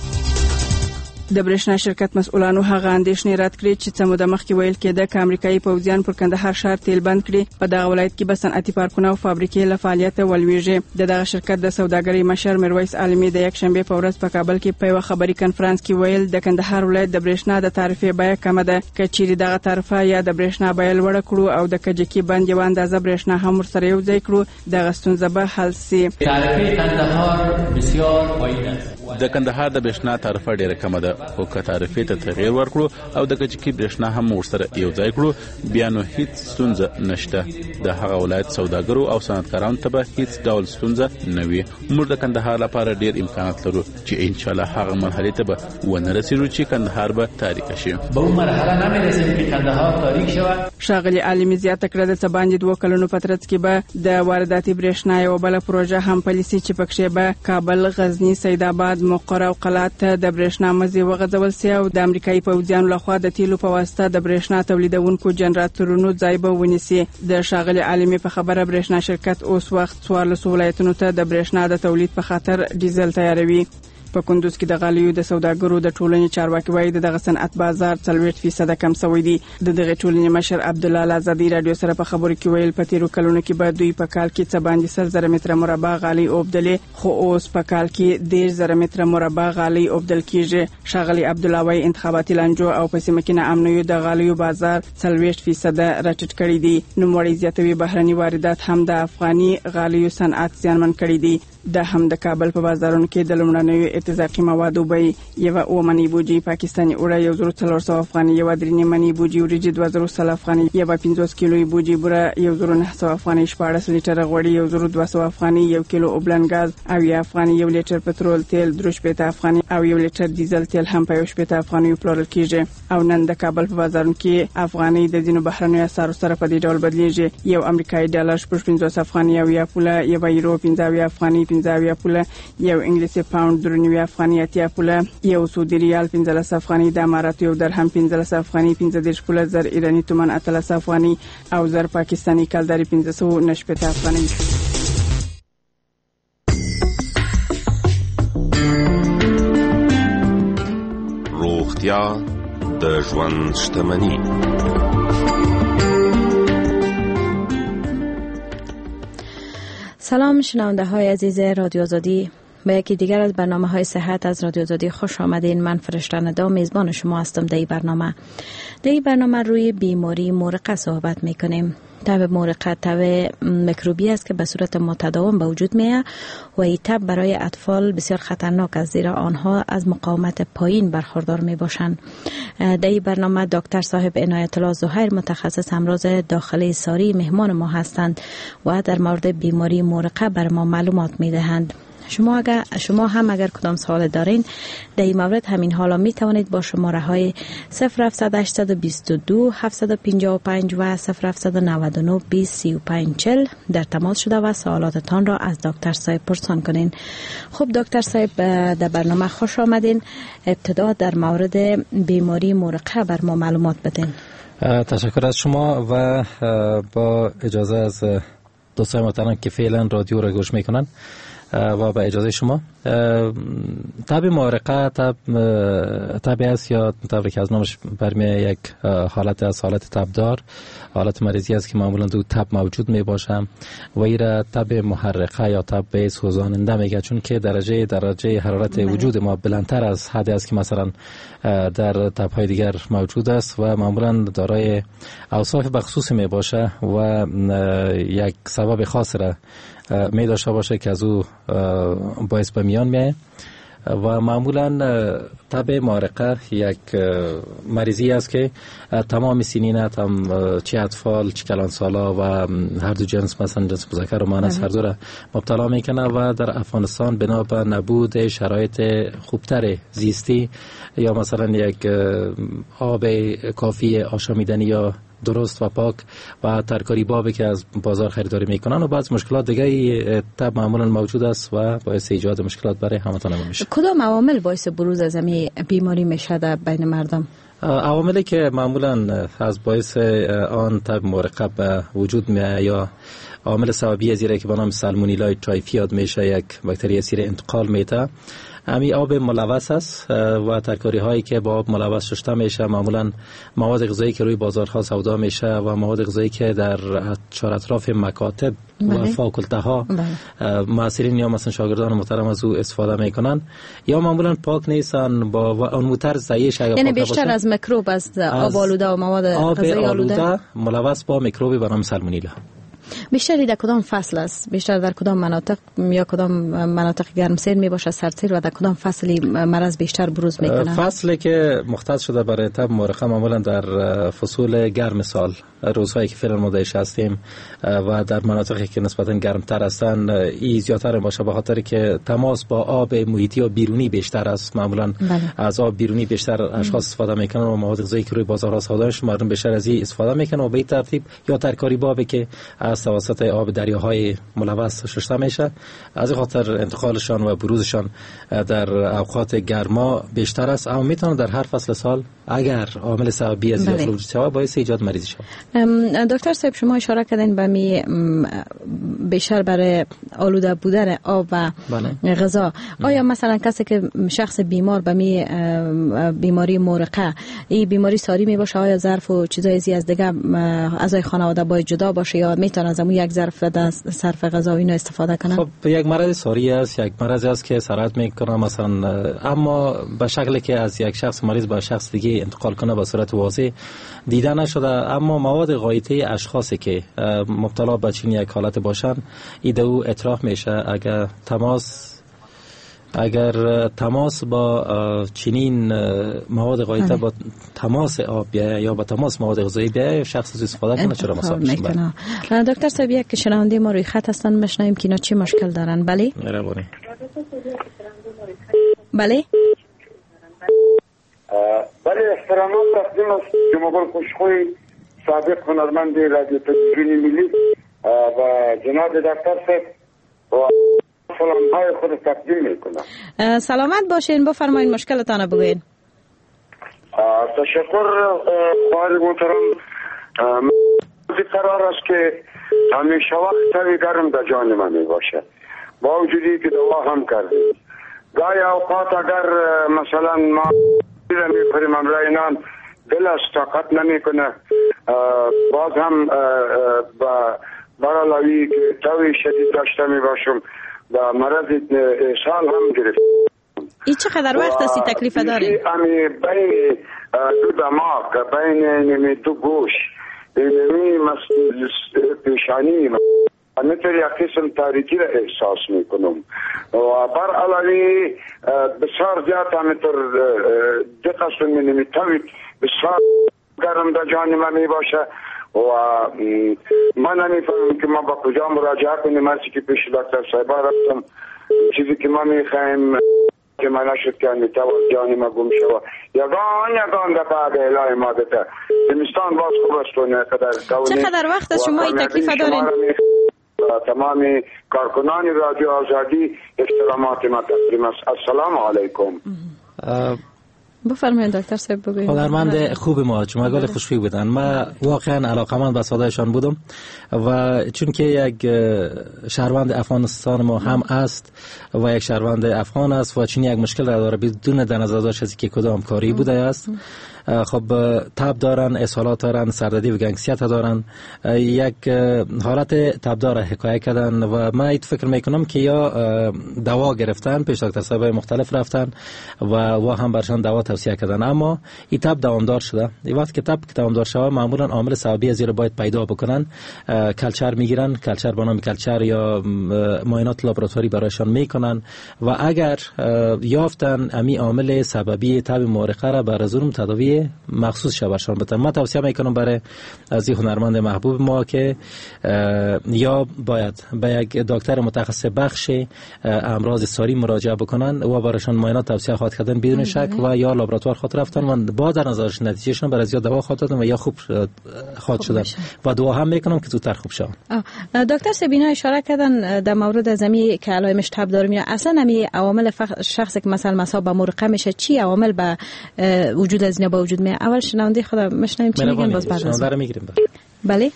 د برېښنا شرکت مسؤلانو هغه اندېښنې رد کړې چې څه موده مخکې ویل کېده چې امریکایي پوځیان پر کندهار ښار تیل بند کړي. په دغه ولایت کې به صنعتي پارکونه او فابریکې له فعالیته ولویږي. د دغه شرکت د سوداګرۍ مشر میرویس عالمي د یکشنبې په ورځ په کابل کې په یوه خبري کنفرانس کې ویل د کندهار ولایت د برېښنا د تعرفې بیه کمه ده. که چیرې دغه تعرفه یا د برېښنا بیه لوړه کړو او د کجکي بند یوه اندازه برېښنا هم ورسره یو ځای کړو، دغه ستونزه به حل سي. تعرفې کندهار بسیار پایین است. د کندهار د برېښنا تعرفه ډیره کمه ده، خو که تعرفې ته تغیر ورکړو او د کجکي برېښنا هم ورسره یو ځای کړو بیا نو هیڅ ستونزه نشته. د هغه ولایت سوداګرو او صنعتکارانو ته به هیڅ ډول ستونزه نه وي. موږ د کندهار لپاره ډیر امکانات لرو چې ان شاء الله هغه مرحله ته به ونه رسیږو چې کندهار به تاریخ شي. به اون مرحله نمیرسیم چې کندهار تاریخ شوه. ښاغلي عالمي زیاته کړه د څه باندې دوه کلونو په ترڅ کې به د وارداتي برېښنا یوه بله پروژه هم پلیسي چې پکښې به کابل، غزني، سید آباد، مقر او قلات ته د برېښنا مزي وغځول سي او د امریکایي پوځیانو لخوا د تیلو په واسطه د برېښنا تولیدونکو جنراتورونو ځای به ونیسي. د ښاغلي عالمي په خبره برېښنا شرکت اوس وخت څوارلسو ولایتونو ته د برېښنا د تولید په خاطر ډیزل تیاروي. په کندوز کې د غالیو د سوداګرو د ټولنې چارواکي وایي دغه صنعت بازار څلوېښت فیصده کم شوی دی. د دغه ټولنې مشر عبدالله آزادي رادیو سره په خبرو کې ویل په تیرو کلونو کې به دوی په کال کې څه باندې سل زره متره مربع غالۍ اوبدلې، خو اوس په کال کې دېرش زره متره مربع غالۍ اوبدل کیږي. ښاغلي عبدالله وایي انتخاباتي لانجو او په سیمه کې ناامنیو د غالیو بازار څلوېښت فیصده راټیټ کړی دی. نوموړی زیاتوي بهرني واردات هم د افغاني غالیو صنعت زیانمن کړی دی. د هم د کابل په بازارونو کې د لومړنیو ارتزاقي موادو بیې یوه اوه منۍ بوجي پاکستاني اوړه یو زر څلور سوه افغانۍ، یوه درې نیم منۍ بوجي وریجې دوه زره سل افغانۍ، یوه پنځوس کیلویي بوجي بوره یو زر نهه سوه افغانۍ، شپاړس لیټره غوړي یو زر دوه سوه افغانۍ، یو کیلو اوبلن ګاز اویا افغانۍ، یو لیټر پټرول تیل درې شپېته افغانۍ او یو لیټر ډیزل تیل هم په یو شپېته افغانیو پلورل کیږي. او نن د کابل په بازارونو کې افغانۍ د ځینو بهرنیو اسعارو سره په دې ډول بدلیږي. یو امریکایي ډالر شپږ پنځوس افغانۍ اویا پوله، یوه یورو پنځه اویا افغانۍ پنځه اویا پوله، یو انګلیسي پاوند درې نوي افغانۍ اتیا پوله، یو سعودي ریال پنځلس افغانۍ، د اماراتو یو درهم پنځلس افغانۍ، پنځه دېرش پوله، زر ایراني تومان اتلس افغانۍ او زر پاکستاني کلداري پنځه سوه نهه شپېته افغانۍ. روغتیا د ژوند شتمني. سلام شنونده های عزیز رادیو آزادی، به یکی دیگر از برنامه های صحت از رادیو آزادی خوش آمدین. من فرشته ندا میزبان شما هستم. در این برنامه در این برنامه روی بیماری مرقه صحبت میکنیم. تب مرقه تب میکروبی است که به صورت متداوم به وجود میاد و این تب برای اطفال بسیار خطرناک است، زیرا آنها از مقاومت پایین برخوردار می باشند. در این برنامه دکتر صاحب عنایت الله زهیر متخصص امراض داخلی ساری مهمان ما هستند و در مورد بیماری مرقه بر ما معلومات می دهند. شما اگر شما هم اگر کدام سوال دارین در این مورد همین حالا می توانید با شماره های صفر هفت هشت دو دو هفت پنج پنج و صفر هفت نه نه بیست سی و پنج چهل در تماس شده و سوالاتتان را از دکتر صاحب پرسان کنین. خب دکتر صاحب در برنامه خوش آمدین. ابتدا در مورد بیماری مرقه بر ما معلومات بدین. تشکر از شما و با اجازه از دوستان محترم که فعلا رادیو را گوش میکنن و با اجازه شما، تب مرقه تب تب است یا طوری که از نامش برمیاد یک حالت از حالت تبدار، حالت مریضی است که معمولا دو تب موجود می باشه و ایرا تب محرقه یا تب سوزاننده میگه، چون که درجه درجه حرارت وجود ما بلندتر از حدی است که مثلا در تب های دیگر موجود است و معمولا دارای اوصاف بخصوصی می باشه و یک سبب خاص را می داشته باشه که از او باعث به میان میاد و معمولا تب مرقه یک مریضی است که تمام سنین هم چه اطفال چه کلانسالا و هر دو جنس، مثلا جنس مذکر و مؤنث هر دو را مبتلا میکنه و در افغانستان بنا به نبود شرایط خوبتر زیستی یا مثلا یک آب کافی آشامیدنی یا درست و پاک و ترکاری بابی که از بازار خریداری میکنن و بعض مشکلات دیگه تب معمولا موجود است و باعث ایجاد مشکلات برای همتون میشه. کدام عوامل باعث بروز از این بیماری میشه در بین مردم؟ عواملی که معمولا از باعث آن تب مرقه به وجود میاد یا عامل سببی زیرا که به نام سالمونیلا تایفیاد میشه، یک باکتری اسیر انتقال میده. امی آب ملوث است و ترکاری هایی که با آب ملوث شسته میشه معمولا مواد غذایی که روی بازارها سودا میشه و مواد غذایی که در چهار اطراف مکاتب و فاکولته ها معصرین یا مثلا شاگردان محترم از او استفاده میکنن یا معمولا پاک نیستن با و اون موتر ضعیف شاید، یعنی بیشتر از میکروب از آب آلوده و مواد غذایی آلوده ملوث با میکروبی به نام سالمونیلا. بیشتری در کدام فصل است؟ بیشتر در کدام مناطق یا کدام مناطق گرمسیر می باشه سردسیر و در کدام فصلی مرض بیشتر بروز میکنه؟ فصلی که مختص شده برای تب مرقه معمولا در فصول گرم سال، روزهایی که فعلا ما درش هستیم و در مناطقی که نسبتا گرمتر هستن این زیادتر باشه، به خاطر که تماس با آب محیطی و بیرونی بیشتر است. معمولا بله. از آب بیرونی بیشتر اشخاص استفاده میکنن و مواد غذایی که روی بازارها سودا میشه مردم بیشتر از این استفاده میکنن و به این ترتیب یا ترکاری بابی که از توسط آب دریاهای ملوث شسته میشه، از خاطر انتقالشان و بروزشان در اوقات گرما بیشتر است. اما میتونه در هر فصل سال اگر عامل سببی از وجود شود باعث ایجاد مریضی شود. دکتر صاحب شما اشاره کردین به می بیشتر برای آلوده بودن آب و بله. غذا. آیا مثلا کسی که شخص بیمار به می بیماری مرقه این بیماری ساری می باشه، آیا ظرف و چیزای زی از دیگه اعضای خانواده باید جدا باشه یا میتونه از اون یک ظرف صرف غذا اینو استفاده کنه؟ خب یک مرض ساری است، یک مرض است که سرایت میکنه مثلا، اما به شکلی که از یک شخص مریض به شخص دیگه انتقال کنه به صورت واضح دیده نشده. اما مواد غایطه اشخاصی که مبتلا به چنین یک حالت باشن ایده او اطراح میشه. اگر تماس اگر تماس با چنین مواد غایطه با تماس آب بیایه یا با تماس مواد غذایی بیایه شخص از استفاده کنه چرا مسئول میشه. دکتر صاحب یک شنونده ما روی خط هستن، میشنویم که اینا چی مشکل دارن. بله مهربانی. بله بله احترامات تقدیم است جناب خوشخوی سابق هنرمند رادیو تلویزیونی ملی و جناب دکتر صاحب و سلامهای خود تقدیم میکنم. سلامت باشین، بفرمایید مشکلتان بگوین. تشکر خواهر محترم. قرار است که همیشه وقت توی گرم در جان من می باشه، با وجودی که دوا هم کردیم. گاهی اوقات اگر مثلا ما می خوریم امرای نان دل از طاقت نمی کنه، باز هم با برالوی که توی شدید داشته می باشم در مرض اسهال هم گرفت. این چقدر وقت است تکلیف داره؟ امی بین دو دماغ، بین نمی دو گوش، نمی پیشانی همینطور یک قسم تاریکی را احساس میکنم و بر علاوه بسیار زیاد همینطور دقیقا نمیتوید بسیار گرم در جان من می باشه و من نمیفهمم که ما با کجا مراجعه کنیم. مرسی که پیش دکتر صاحبه رفتم، چیزی که ما میخوایم که من نشد که میتوان جانی ما گم شود یگان یگان دفعه اگه الهی ما بده زمستان باز خوب است و نقدر چقدر وقت شما این تکلیف دارین؟ تمام کارکنان رادیو آزادی احترامات ما تقدیم است. السلام علیکم. بفرمایید دکتر صاحب بگویید. هنرمند خوب ما جمعگال خوشبی بودن. ما واقعا علاقمند به صدایشان بودم و چون که یک شهروند افغانستان ما هم است و یک شهروند افغان است و چون یک مشکل را داره بدون در نظر داشت که کدام کاری بوده است، خب تب دارن، اسهالات دارن، سردردی و گنگسیت دارن، یک حالت تب داره حکایه کردن و من ایت فکر میکنم که یا دوا گرفتن، پیش دکتر صاحب مختلف رفتن و و هم برشان دوا توصیه کردن، اما این تب دوامدار شده. این وقت که تب دوامدار شده معمولا عامل سببی از رو باید پیدا بکنن، کلچر میگیرن، کلچر به نام کلچر یا معاینات لابراتواری برایشان میکنن و اگر یافتن امی عامل سببی تب مورقه را بر ازون تداوی مخصوص شبرشان بدن. من توصیه میکنم برای از این هنرمند محبوب ما که یا باید به یک دکتر متخصص بخش امراض ساری مراجعه بکنن و برایشان معاینات توصیه خواهد کردن بدون شک و یا لابراتوار خاطر رفتن و با در نظرش نتیجهشون برای زیاد دوا خواهد دادن و یا خوب خواهد شدن و دعا هم میکنم که زودتر خوب شون. دکتر سبینا اشاره کردن در مورد زمین که علائمش تب داره میاد، اصلا همین عوامل شخصی که مثلا مصاب به مرقه میشه چی عوامل به وجود از اینا وجود می؟ اول شنونده خدا مشنویم چی میگن باز بعد از میگیریم. بله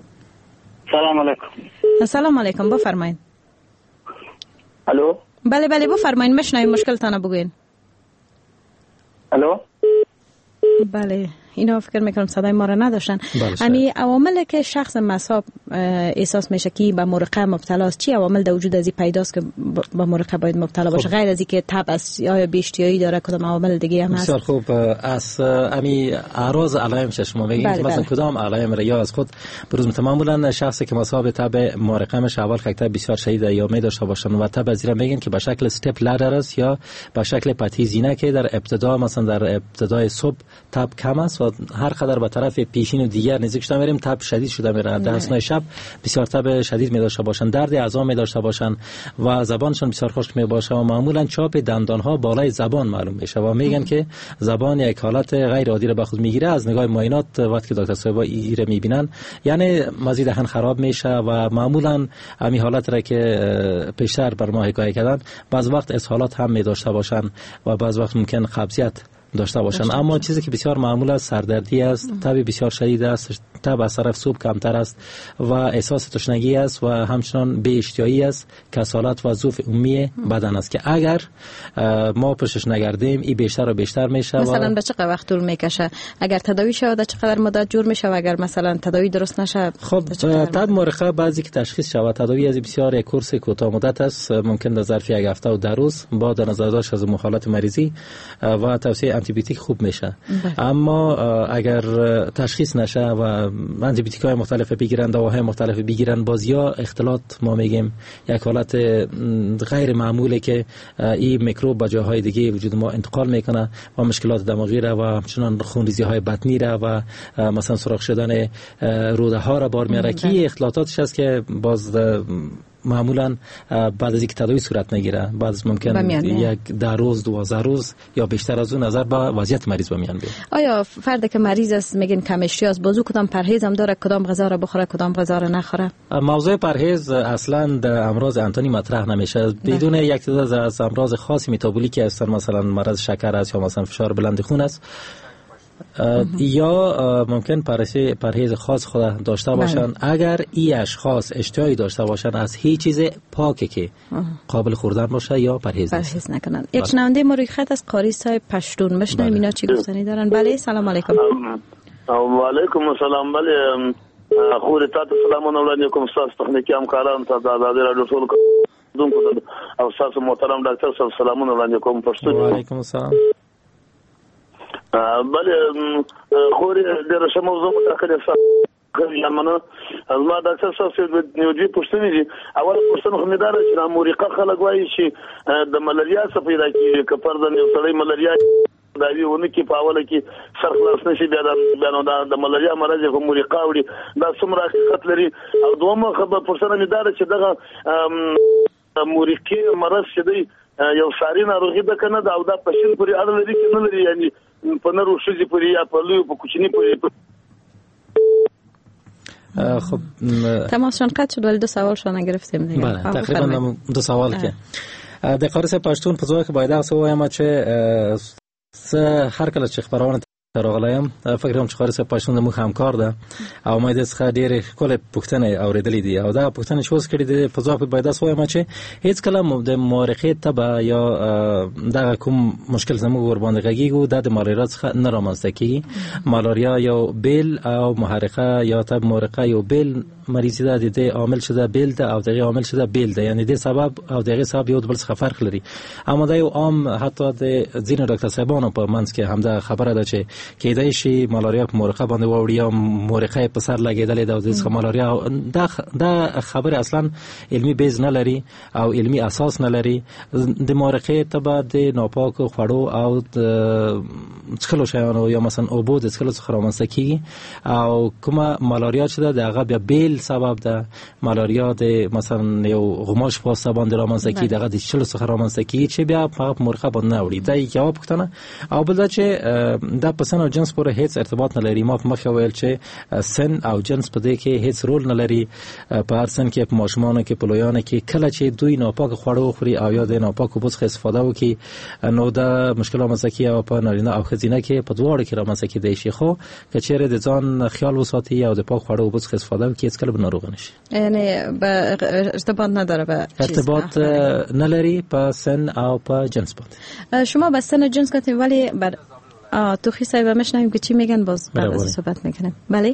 سلام علیکم. سلام علیکم، بفرمایید. الو. بله بله بفرمایید، مشنویم مشکلتان بگوین. الو. بله اینا فکر میکنم صدای ما را نداشتن. امی عوامل که شخص مصاب احساس میشه که به مرقه مبتلا است، چی عوامل در وجود ازی پیداست که به مرقه باید مبتلا باشه؟ غیر از اینکه تب است یا بیشتیایی داره، کدام عوامل دیگه هم هست؟ بسیار خوب. از امی اعراض علائمش شما بگید بله مثلا بله. کدام علائم را یا از خود بروز؟ معمولا شخصی که مصاب تب مرقه میشه اول که تب بسیار شدید یا می داشته باشن و تب از میگن که به شکل استپ لادر است یا به شکل پتی زینه که در ابتدا مثلا در ابتدای صبح تب کم است و هر قدر به طرف پیشین و دیگر نزدیک شده میریم تب شدید شده میره. در اثنای شب بسیار تب شدید می داشته باشن، درد اعضا می داشته باشن و زبانشون بسیار خشک می باشه و معمولا چاپ دندان ها بالای زبان معلوم میشه و میگن که زبان یک حالت غیر عادی رو به خود میگیره. از نگاه معاینات وقتی که دکتر صاحب ایره میبینن یعنی مزید دهن خراب میشه و معمولا همین حالت را که پیشتر بر ما حکایه کردن بعض وقت اسهالات هم می داشته باشن و بعض وقت ممکن قبضیت داشته باشن. داشته اما چیزی که بسیار معمول است سردردی است، تب بسیار شدید است، تب از طرف صبح کمتر است و احساس تشنگی است و همچنان بی اشتیایی است، کسالت و ضعف عمومی بدن است که اگر ما پشتش نگردیم این بیشتر و بیشتر میشه. مثلا و... به چقدر وقت طول میکشه اگر تداوی شود؟ چقدر مدت جور میشه و اگر مثلا تداوی درست نشه؟ خب تب مرقه بعضی که تشخیص شود تداوی از بسیار یک کورس کوتاه مدت است، ممکن در ظرف یک هفته و ده روز با در نظر داشت از مخالفت مریضی و توصیه آنتی بیوتیک خوب میشه. اما اگر تشخیص نشه و آنتی بیوتیک های مختلف بگیرن، دواهای مختلف بگیرن، باز یا اختلاط ما میگیم یک حالت غیر معموله که این میکروب به جاهای دیگه وجود ما انتقال میکنه و مشکلات دماغی را و همچنان خونریزی های بطنی را و مثلا سوراخ شدن روده ها را بار میاره که اختلاطاتش است که باز معمولا بعد از اینکه تداوی صورت نگیره بعد از ممکن یک ده روز دوازده روز یا بیشتر از اون نظر به وضعیت مریض بمیان بیاد. آیا فرد که مریض است میگن کم اشتها است بازو کدام پرهیز هم داره، کدام غذا را بخوره کدام غذا را نخوره؟ موضوع پرهیز اصلا در امراض انتانی مطرح نمیشه بدون یک تعداد از امراض خاصی متابولیکی هستن، مثلا مرض شکر است یا مثلا فشار بلند خون است یا ممکن پرهیز خاص خود داشته باشن. بله. اگر ای اشخاص اشتهایی داشته باشن از هیچ چیز پاکه که قابل خوردن باشه یا پرهیز پرهیز نکنن. یک شنونده ما روی خط از قاری صاحب پشتون مشنویم اینا چی گفتنی دارن. بله سلام علیکم. و علیکم السلام. بله خوري تاسو سلامونه وړاندې کوم تاسو تخنیکی همکاران ته د آزادۍ راډیو ټول دونکو او تاسو محترم ډاکټر صاحب سلامونه وړاندې کوم پښتون. وعلیکم السلام. بله خوري د رسم موضوع متأخر یا منو از ما ډاکټر صاحب چې یو دې پښتني دي اول پښتنه خو مدار چې امریکا خلک وایي چې د ملاریا څخه پیدا کیږي کفر د یو سړی ملاریا دا ویونه کې په اوله کې سر خلاص نشي بیا د د ملاریا مرض په امریکا وړي دا څومره حقیقت لري. او دومره خبر پښتنه مدار چې دغه امریکا مرض چې دی یو ساري ناروغي ده کنه دا او دا پښین پورې اړه لري کې نه لري یعنی په نورو شوزي پورې یا په لوی په کوچني پورې. خب تماسشان قطع شد ولی دو سوالشان نگرفتیم دیگه. بله تقریبا دو سوال که د قارس پښتون په ځواب کې باید تاسو وایم چې هر کله چې خبرونه راغلایم فکر کوم چې قارس پښتون د مخ همکار ده او مې د څخه ډېر کله پښتنه اوریدلې دي او دا پښتنه شوز کړي دي په ځواب باید تاسو وایم چې هیڅ کله د مورخه تبع یا دا کوم مشکل زموږ ور باندې غږیږي دا د مالاریا څخه نه رامنځته کیږي. مالاریا یو بیل او محرقه یا تب مورقه یو بیل مریضی ده د عامل شده بیل ده او دغه عامل شده بیل ده یعنی د سبب او دغه سبب یو بل څخه فرق لري. اما دا یو عام حتی د ځینو ډاکټر صاحبانو په منځ کې هم دا خبره ده چې کېدای شي مالاریا په مورقه باندې ووري یا مورقه په سر لګیدلې ده او د څخه مالاریا دا دا خبره اصلا علمي بیز نه لري او علمي اساس نه لري. د مورقه تبع د ناپاک خوړو او د څکلو شیانو یا مثلا اوبو د څکلو څخه رامنځته کیږي او کومه مالاریا چې ده هغه بیا بیل سبب ده. مالاریا د مثلا یو غماش په سبب باندې رامنځته کیږي دغه د چلو څخه رامنځته کیږي چې بیا په مورقه باندې نه وړي. دا یو پوښتنه او بل دا چې دا په سن او جنس پورې هیڅ ارتباط نه لري. ما په مخه ویل چې سن او جنس په دې کې هیڅ رول نه لري. په هر سن کې په ماشومانو کې په لویانو کې کله چې دوی ناپاک خواړه خوري او یا د ناپاک اوبو څخه استفاده وکړي نو دا مشکل رامنځته کیږي او په نارینه او ښځینه کې په دواړو کې رامنځته کیدای شي. خو که چیرې د ځان خیال وساتي او د پاک خواړه اوبو څخه استفاده وکړي هیڅ کله به ناروغ نشي. یعنی به ارتباط نداره به ارتباط نلري په سن او په جنس باندې. شما به سن و جنس گفتیم ولی بر توخی صاحب میشنویم که چی میگن باز بعد از صحبت میکنیم. بله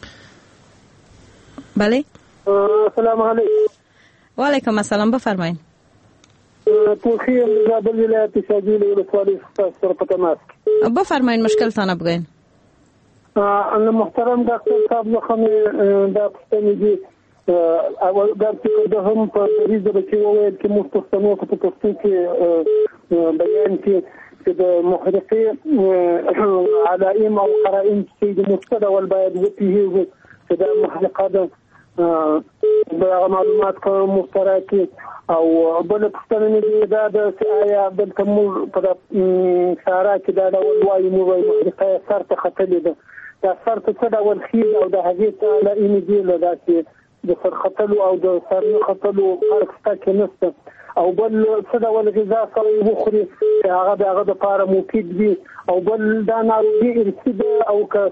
بله السلام علیکم. و علیکم السلام بفرمایید. توخی زابل ولایت شاجیل ولسوالی سرپت ماسک. بفرمایید مشکلتان بگوین. انا محترم دکتر صاحب زخم دا پښتنې دي او دا چې د هم په ریزه به چې وویل چې موږ پښتنو په پښتو کې بیان کې چې د محرقې علائم او قرائن چې د مستند ول باید وپیږي چې دا محرقه ده دا معلومات کوم مشترکي او بل پښتنې دي دا د آیا د کوم په سارا کې دا ډول وایي مو محرقه سر ته خطلې ده دا سر ته څه ډول خیل او د هغې ته علائم دي له دا چې د سر خطلو او د سر نه خطلو فرق شته کې نشته او بل څه ډول غذا سره وخوري چې هغه د هغه دپاره مفید وي او بل دا ناروغي ارثي ده او که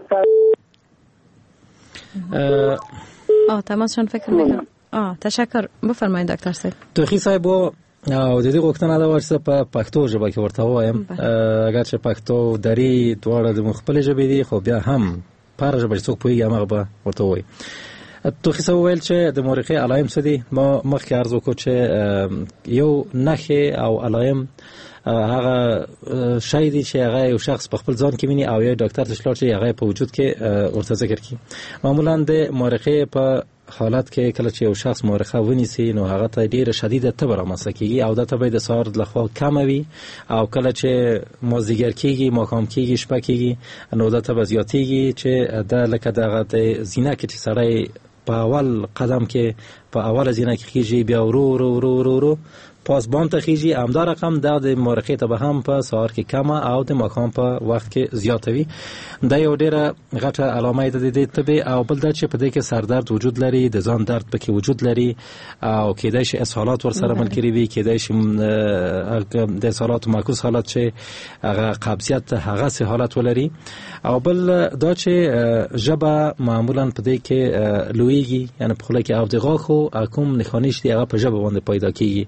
آه تماسشان فکر میکنم. آه تشکر. بفرمایید دکتر صاحب. توخی صاحب او د دې غوښتنه دا ورسره په پښتو ژبه کې ورته وایم اگر چې پښتو دري دواړه د مخبل ژبې دي خو بیا هم پر ژبه څوک پوهیږي هغه به ورته وایي. توخی صاحب ویل چې د مورخې علائم څه دي. ما مخکې عرض وکړو چې یو نښې او علائم هغه شی دی چې هغه یو شخص په خپل ځان کې ویني او یو ډاکټر ته شلار چې هغه په وجود کې ورته ذکر کړي. معمولا د مورخې په حالت کې کله چې یو شخص مورخه ونیسي نو هغه ته ډیره شدیده تبه رامنځته کیږي او دا تبه د سهار لخوا کمه وي او کله چې مازدیګر کیږي ماښام کیږي شپه کیږي نو دا تبه زیاتیږي چې دا لکه دغه د زینه کې چې سړی په اول قدم کې په اول زینه کې کیږي بیا ورو ورو ورو ورو پاس بام ته خیږي همدا رقم دا د مورخې ته به هم په سهار کې کمه او د ماښام په وخت کې زیاته وي. دا یو ډیره غټه علامه ده د دې تبې او بل دا چې په دې کې سردرد وجود لري د ځان درد پکې وجود لري او کېدای شي اسهالات ورسره ملګري وي کېدای شي د اسهالات معکوس حالت چې هغه قبضیت هغه سه حالت ولري او بل دا چې ژبه معمولا په دې کې لویږي یعنی په خوله کې او د غاښو کوم نښانې دي هغه په ژبه باندې پیدا کیږي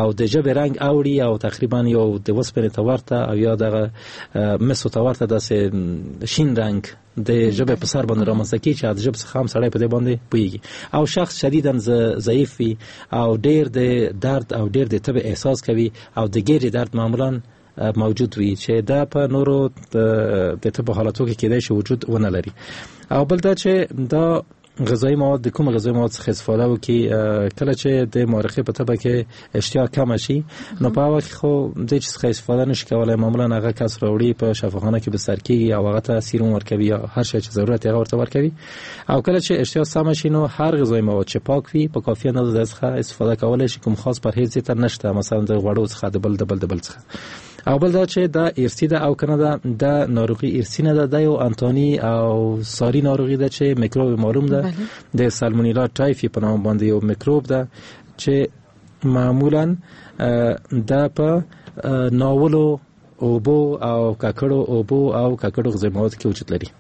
او د ژبې رنګ اوړي او تقریبا یو د وسپنې ته ورته او یا دغه مسو ته ورته داسې شین رنګ د ژبې په سر باندې رامنځته کیږي چې د ژبې څخه هم سړی په دې باندې پوهیږي او شخص شدیدا ضعیف وي او ډېر د درد او ډېر د تبه احساس کوي او د ګیرې درد معمولا موجود وي چې دا په نورو د تبه حالاتو کې کېدای شي وجود ونه لري. او بل دا چې دا غذایی مواد د کوم غذایی مواد څخه استفاده وکړي کله چې د مورخې په تبه کې اشتها کم شي نو په هغه کې خو د هیڅ څخه استفاده نشي کولای. معمولا هغه کس راوړي په شفاخانه کې بستر کېږي او هغه ته سیروم ورکوي یا هر شی چې ضرورت یې ورته ورکوي او کله چې اشتها سم شي نو هر غذایی مواد چې پاک وي په کافي اندازه څخه استفاده کولای شي. کوم خاص پرهیز یې تر نشته مثلا د غوړو څخه د بل د بل د بل څخه. او بل دا چې دا ارثي ده او کنه ده د ناروغي ارثي نه ده د یو انتوني او ساري ناروغي ده چې میکروب معلوم ده د سالمونیلا ټایفي په نوم باندې یو میکروب ده چې معمولا د په ناولو اوبو او ککړو اوبو او ککړو غذایی مواد کې وجود لري.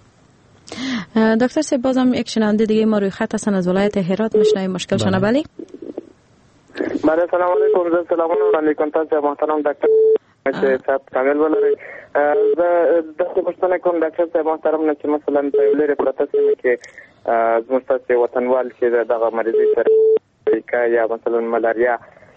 دکتر صاحب بازم یک شنونده دیگه ما روی خط هستن از ولایت هرات میشنویم مشکلشون. بله بله سلام علیکم. زه سلامونه وړاندې کوم تاسو محترم ډاکټر چې صاحب کامل ولري. زه د څه پوښتنه کوم ډاکټر صاحب محترم نه چې مثلا په لری پروتس کې زموږ تاسو وطنوال چې دغه مریضي سره یا مثلا ملاریا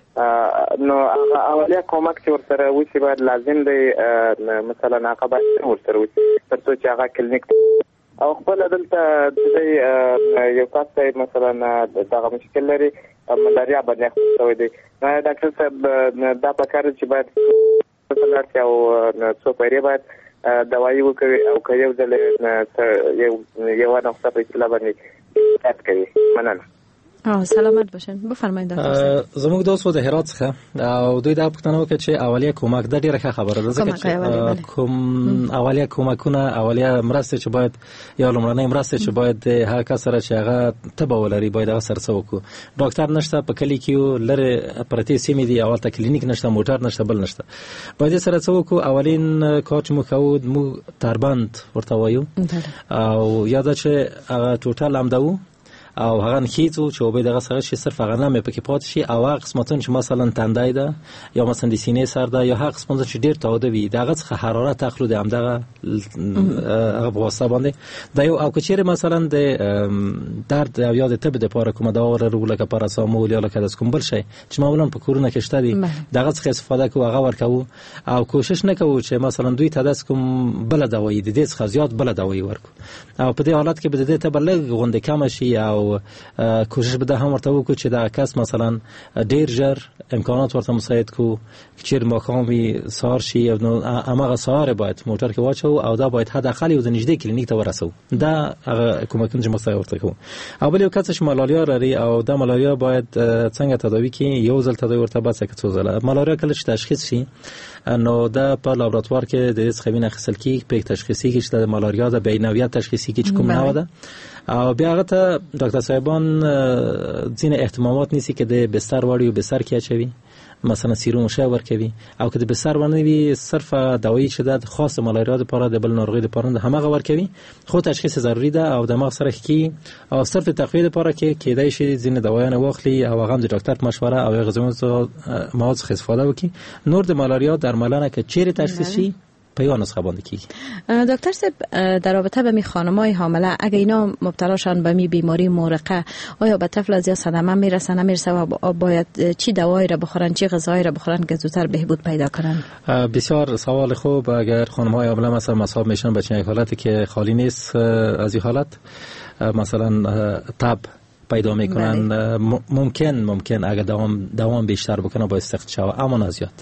نو اولیا کومک چې ورسره وشي باید لازم دی مثلا هغه باید ورسره وشي ترڅو چې هغه کلینیک او خپل دلته د یو کس مثلا دغه مشکل لري ملاریا باندې خو دی ډاکټر صاحب دا پکاره چې باید مثلا او څو پیری باید دوايي وکړي او که یو ځل یو یو نقطه په اصطلاح باندې تات کوي. مننه. آه سلامت باشین. بفرمایید دکتر صاحب. زموږ دوست د هرات څخه او دوی دا پوښتنه وکړه چې اولیه کومک د ډیره ښه خبره ده ځکه چې کوم اولیه کومکونه اولیه مرسته چې باید یا لومړنۍ مرسته چې باید هغه کس سره چې هغه تبه ولري باید هغه سره وکړو. ډاکټر نشته په کلی کې لره پرتی سیمې دی او ته کلینیک نشته موټر نشته بل نشته باید سره وکړو. اولین کار چې مو کوو مو تربند ورته وایو او یاد چې هغه ټوټل امدو او هغه نخیتو چې وبې دغه سره شي صرف هغه نه پکې پات شي او هغه قسمتون چې مثلا تندای ده یا مثلا د سینې سر ده یا هغه قسمتون چې ډیر تاوده وي دغه څخه حرارت اخلو د همدغه هغه په واسطه باندې دا یو او کچېره مثلا د درد او یاد تب د پاره کومه دا ورو لکه پاراسامول یا لکه د کوم بل شي چې معمولا په کورونه کې شته دي دغه څخه استفاده کوو هغه ورکو او کوشش نکوو چې مثلا دوی تداس کوم بل دوايي د دې څخه زیات بل دوايي ورکو او په دې حالت کې به د دې تبلغ غونډه کم شي او کوشش بده هم ورته وکړو چې دا کس مثلا ډیر ژر امکانات ورته مساعد کو چې ماقامي سار شي او امغه سار باید موټر کې واچو او دا باید حد اقل یو د نږدې کلینیک ته ورسو دا کومکونه چې مساعد ورته کو او بل یو کس چې ملاریا لري او دا ملاریا باید څنګه تداوی کې یو ځل تداوی ورته بس کې څو ځله ملاریا کله چې تشخیص شي نو دا په لابراتوار کې د څخوینه خصل کې په تشخیصي کې چې د ملاریا د بینویت تشخیصي کې کوم نه وده او بیا هغه ته ډاکټر صاحبان ځینې احتمالات نیسي کې د بستر وړي او بستر کې اچوي مثلا سیروم شاور کوي او که د بستر باندې وي صرف دوايي چې د خاص ملاریا لپاره د بل ناروغي لپاره د همغه ور کوي خو تشخیص ضروری ده او د مغز سره کې او صرف تقویه لپاره کې کېدای شي ځینې دوايانه واخلي او هغه د ډاکټر مشوره او غذایی مواد څخه استفاده وکړي. نور د ملاریا درملنه که چیرې تشخیص شي پیوان نسخه باندې کیږي. دکتر صاحب در رابطه با می خانمای حامله اگه اینا مبتلاشن به می بیماری مورقه آیا به طفل از یا صدمه میرسه نمیرسه و باید چی دوایی را بخورن چی غذایی را بخورن که زودتر بهبود پیدا کنن؟ بسیار سوال خوب. اگر خانمهای حامله مثلا مصاب میشن به چنین حالتی که خالی نیست از این حالت مثلا تب پیدا میکنن ممکن ممکن اگر دوام دوام بیشتر بکنه باید سخت شوه اما نه زیاد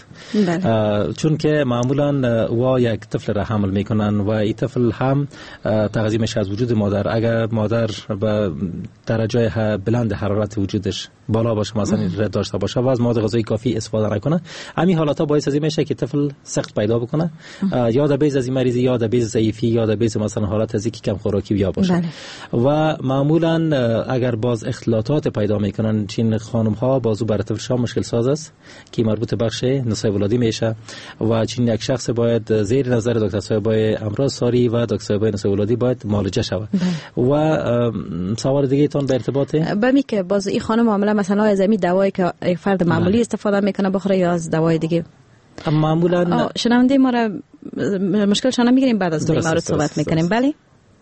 چون که معمولا وا یک طفل را حمل میکنن و این طفل هم تغذیه میشه از وجود مادر. اگر مادر به درجه بلند حرارت وجودش بالا باشه مثلا داشته باشه و از مواد غذایی کافی استفاده نکنه همین حالتا باعث از این میشه که طفل سخت پیدا بکنه یا د بیز از این مریضی یا د بیز ضعیفی یا د بیز مثلا حالت از اینکه کم خوراکی یا باشه و معمولا اگر باز از اختلاطات پیدا میکنن. چین خانم ها بازو بر طفلشان مشکل ساز است که مربوط بخش نسای ولادی میشه و چین یک شخص باید زیر نظر دکتر صاحبای امراض ساری و دکتر صاحبای نسای ولادی باید معالجه شود. و سوال دیگه تون به ارتباطه بمی که باز این خانم معامله مثلا از می دوایی که یک فرد معمولی استفاده میکنه بخوره یا از دوای دیگه؟ معمولا شنونده ما را مشکلشان نمیگیریم بعد از این مورد صحبت میکنیم. بله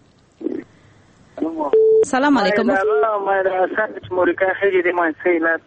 سلام علیکم. ما ما سنت مورکا خیلی دی ما سیلات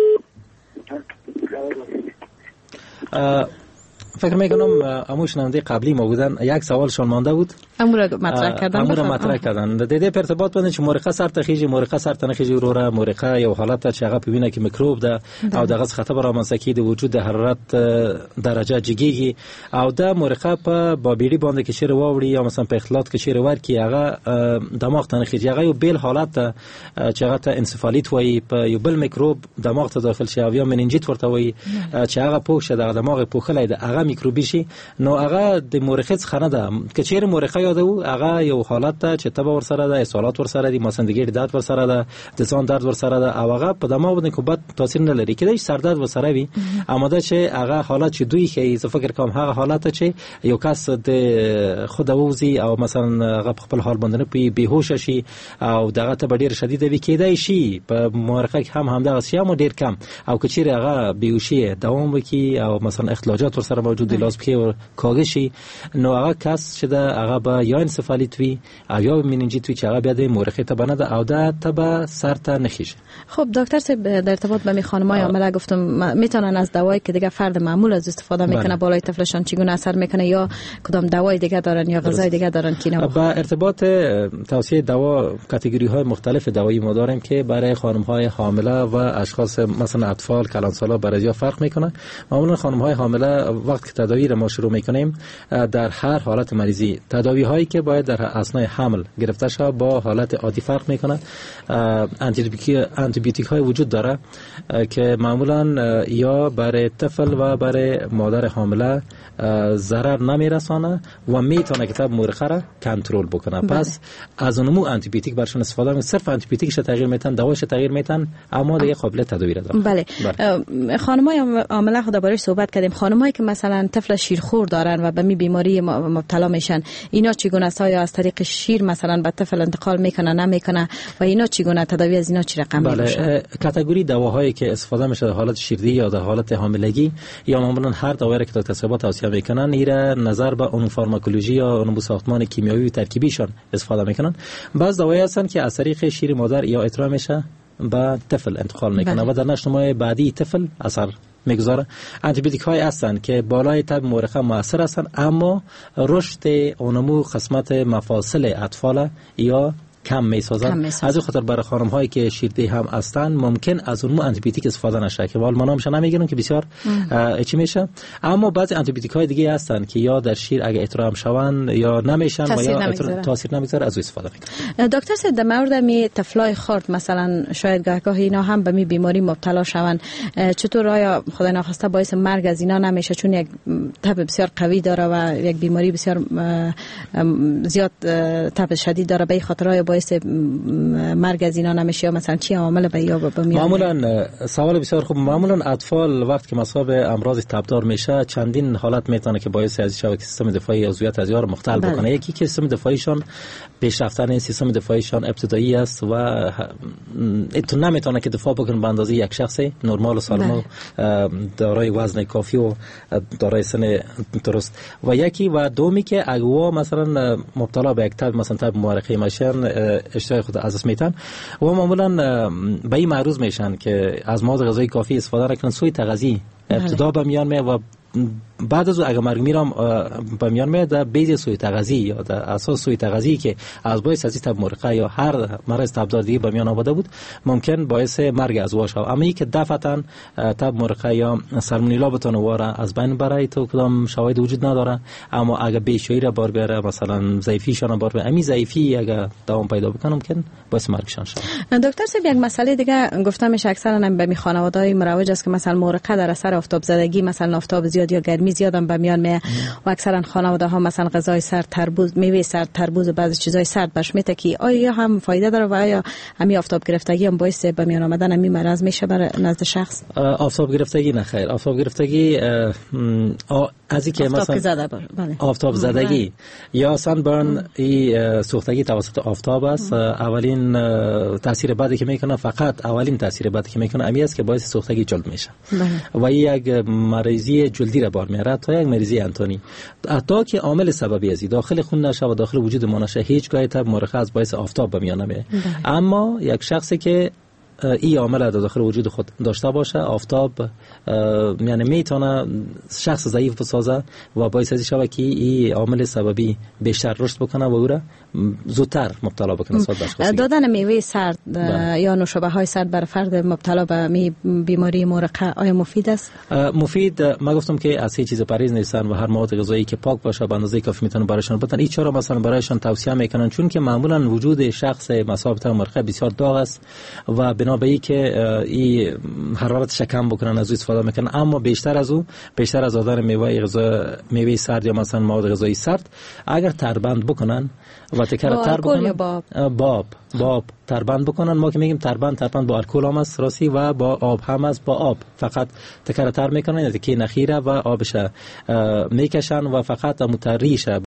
فکر میکنم امو شنونده قبلی ما بودن یک سوالشون مانده بود امو را مطرح کردن امو را مطرح کردن د دې په ارتباط باندې چې مورقه سر ته خيږي مورقه سر ته نه خيږي وروره مورقه یو حالت چې هغه په وینه کې میکروب ده او دغه خطر رامنځته کیږي د وجود د حرارت درجه جګیږي او د مورقه په بابيړي باندې کې شیر واوړي یا مثلا په اختلاط کې شیر ورکی هغه دماغ ته نه خيږي هغه یو بیل حالت ته چې هغه ته انسفالیت وایي په یو بل میکروب دماغ ته داخل شي او یا مننجیت ورته وایي چې هغه پوښ شه د دماغ پوښلای ده هغه میکروبي شي نو هغه د مورقه څخه نه ده که چیرې مورقه یادو هغه یو حالت ته چې تبه ور سره ده اسهالات ور سره دي مسندګي درد ور سره ده د ځان درد ور سره ده او هغه په دماغ باندې کومه تاثیر نه لري کله چې سر درد ور سره وي اماده چې هغه حالت چې دوی خي ز فکر کوم هغه حالت چې یو کس د خود ووزي او مثلا هغه خپل حال باندې نه بیهوش شي او دغه ته ډیر شدید وي کېدای شي په مورقه هم هم دغه سیام ډیر کم او که چیرې هغه بیهوشي دوام وکي او مثلا اختلاجات ور سره موجود دي لاس کې کاغشي نو هغه کس چې دا هغه به یا انسفالیت وي او یا مننجیت وي چې هغه بیا د مورقه ته بنده او دا ته به سر ته نخیشه. خب دکتر صاحب در ارتباط با می خانمای عامله گفتم میتونن از دوایی که دیگه فرد معمول از استفاده میکنه بالای طفلشان چگونه اثر میکنه یا کدام دوای دیگه دارن یا غذای دیگه دارن که نه؟ با ارتباط توصیه دوا کاتگوری های مختلف دوایی ما داریم که برای خانم های حامله و اشخاص مثلا اطفال کلانسالا برای فرق میکنه. معمولا خانم های حامله وقتی که تداوی را ما شروع میکنیم در هر حالت مریضی تداوی هایی که باید در اثناء حمل گرفته شود با حالت عادی فرق میکنه. آنتی بیوتیک های وجود داره که معمولا یا برای طفل و برای مادر حامله ضرر نمیرسانه و میتونه که تب مورقه را کنترل بکنه. بله. پس از اونمو آنتی بیوتیک برشون استفاده میکنن صرف آنتی بیوتیکش تغییر میتن دواش تغییر میتن اما دیگه قابلیت تداوی داره. بله, بله. خانمای عامله خود دربارش صحبت کردیم. خانمایی که مثلا طفل شیرخور دارن و به می بیماری مبتلا میشن اینا چگونه است؟ یا از طریق شیر مثلا به طفل انتقال میکنه نمیکنه و اینا چگونه تداوی از اینا چی رقم بله. میشه؟ کاتگوری دواهایی که استفاده میشه در حالت شیردهی یا در حالت حاملگی یا معمولا هر دوائی که دکتر صاحب توصیه میکنن ایره نظر به اون فارماکولوژی یا اون ساختمان کیمیایی و ترکیبیشون استفاده میکنن. بعض دوائی هستن که از طریق شیر مادر یا اترا میشه به طفل انتقال میکنه و در نشنمای بعدی طفل اثر میگذاره. آنتی بیوتیک های هستن که بالای تب مورقه موثر هستن اما رشد اونمو قسمت مفاصل اطفال یا کم میسازن. از این خاطر برای خانم هایی که شیرده هم هستن ممکن از اون آنتی بیوتیک استفاده نشه که وال منامش نمیگیرن که بسیار چی میشه. اما بعضی آنتی بیوتیک های دیگه هستن که یا در شیر اگه اترام شون یا نمیشن و یا تاثیر نمیذاره از او استفاده میکنن. دکتر صاحب در مورد می طفلای خرد مثلا شاید گاهگاه اینا هم به می بیماری مبتلا شون چطور آیا خدای ناخواسته باعث مرگ از اینا نمیشه چون یک تب بسیار قوی داره و یک بیماری بسیار زیاد تب شدید داره به خاطر باعث مرگ از اینا نمیشه یا مثلا چی عامل به یا به معمولا سوال بسیار خوب. معمولا اطفال وقتی که مصاب امراض تبدار میشه چندین حالت میتونه که باعث از شوی سیستم دفاعی عضویت از یار مختل بله. بکنه. یکی که سیستم دفاعیشون پیشرفتن سیستم دفاعیشون ابتدایی است و اتون نمیتونه که دفاع بکنه به اندازه یک شخص نرمال و سالم و دارای وزن کافی و دارای سن درست. و یکی و دومی که اگه مثلا مبتلا به یک تب مثلا تب مورقه میشن اشتهای خود از دست میتن و معمولا به این معروض میشن که از مواد غذایی کافی استفاده نکنن سوی تغذیه ابتدا به میان می و بعد از اگه مرگ میرم به میان میاد در بیز سوی تغذیه یا در اساس سوی تغذیه که از باعث از تب مورقه یا هر مرض تبدار دیگه به میان آورده بود ممکن باعث مرگ از واش ها. اما که دفعتا تب مورقه یا سالمونلا بتونه واره از بین برای تو کدام شواهد وجود نداره اما اگه بیشویی را بار بیاره مثلا ضعیفیشون بار بیاره امی ضعیفی اگه دوام پیدا بکنه ممکن باعث مرگشان شه. دکتر صاحب یک مسئله دیگه گفتم میشه اکثرا به می خانواده‌های مروج است که مثلا مورقه در اثر آفتاب زدگی مثلا آفتاب زیاد زیاد یا گرمی زیاد هم به میان میاد و اکثرا خانواده ها مثلا غذای سرد، تربوز، میوه سرد، تربوز و بعضی چیزای سرد بهش میته که آیا هم فایده داره و آیا همین آفتاب گرفتگی هم باعث به میان آمدن همین مرض میشه برای نزد شخص؟ آفتاب گرفتگی نه خیر. آفتاب گرفتگی از اینکه مثلا زده بله. آفتاب زدگی یا سانبرن این سوختگی توسط آفتاب است. اولین تاثیر بعدی که میکنه، فقط اولین تاثیر بعدی که میکنه امی است که باعث سوختگی جلد میشه و یک مریضی جلدی را بار میاره تا یک مریضی انتونی. حتی که عامل سببی ازی داخل خون نشه و داخل وجود ما نشه، هیچگاه تب مرخص از باعث آفتاب به میان نمیاد. اما یک شخصی که این عامل در داخل وجود خود داشته باشه، آفتاب یعنی میتونه شخص ضعیف بسازه و باعث از شود که این عامل سببی بیشتر رشد بکنه و او را زودتر مبتلا بکنه. دادن میوه سرد یا نوشابه های سرد برای فرد مبتلا به بیماری مرقه آیا مفید است؟ مفید. ما گفتم که از هیچ چیز پرهیز نیستن و هر مواد غذایی که پاک باشه به اندازه کافی میتونه برایشان بدن. این چرا مثلا برایشان توصیه میکنن؟ چون که معمولا وجود شخص مصاب به مرقه بسیار داغ است و بنا به اینکه این حرارتش کم بکنن از او استفاده میکنن. اما بیشتر از او بیشتر از دادن میوه غذا میوه سرد یا مثلا مواد غذایی سرد اگر تربند بکنن و تکرار تر بکنن باب باب باب تربند بکنن. ما که میگیم تربند تربند با الکل هم است راستی و با آب هم است. با آب فقط تکرار تر میکنن، یعنی که نخیره و آبش میکشن و فقط متریشه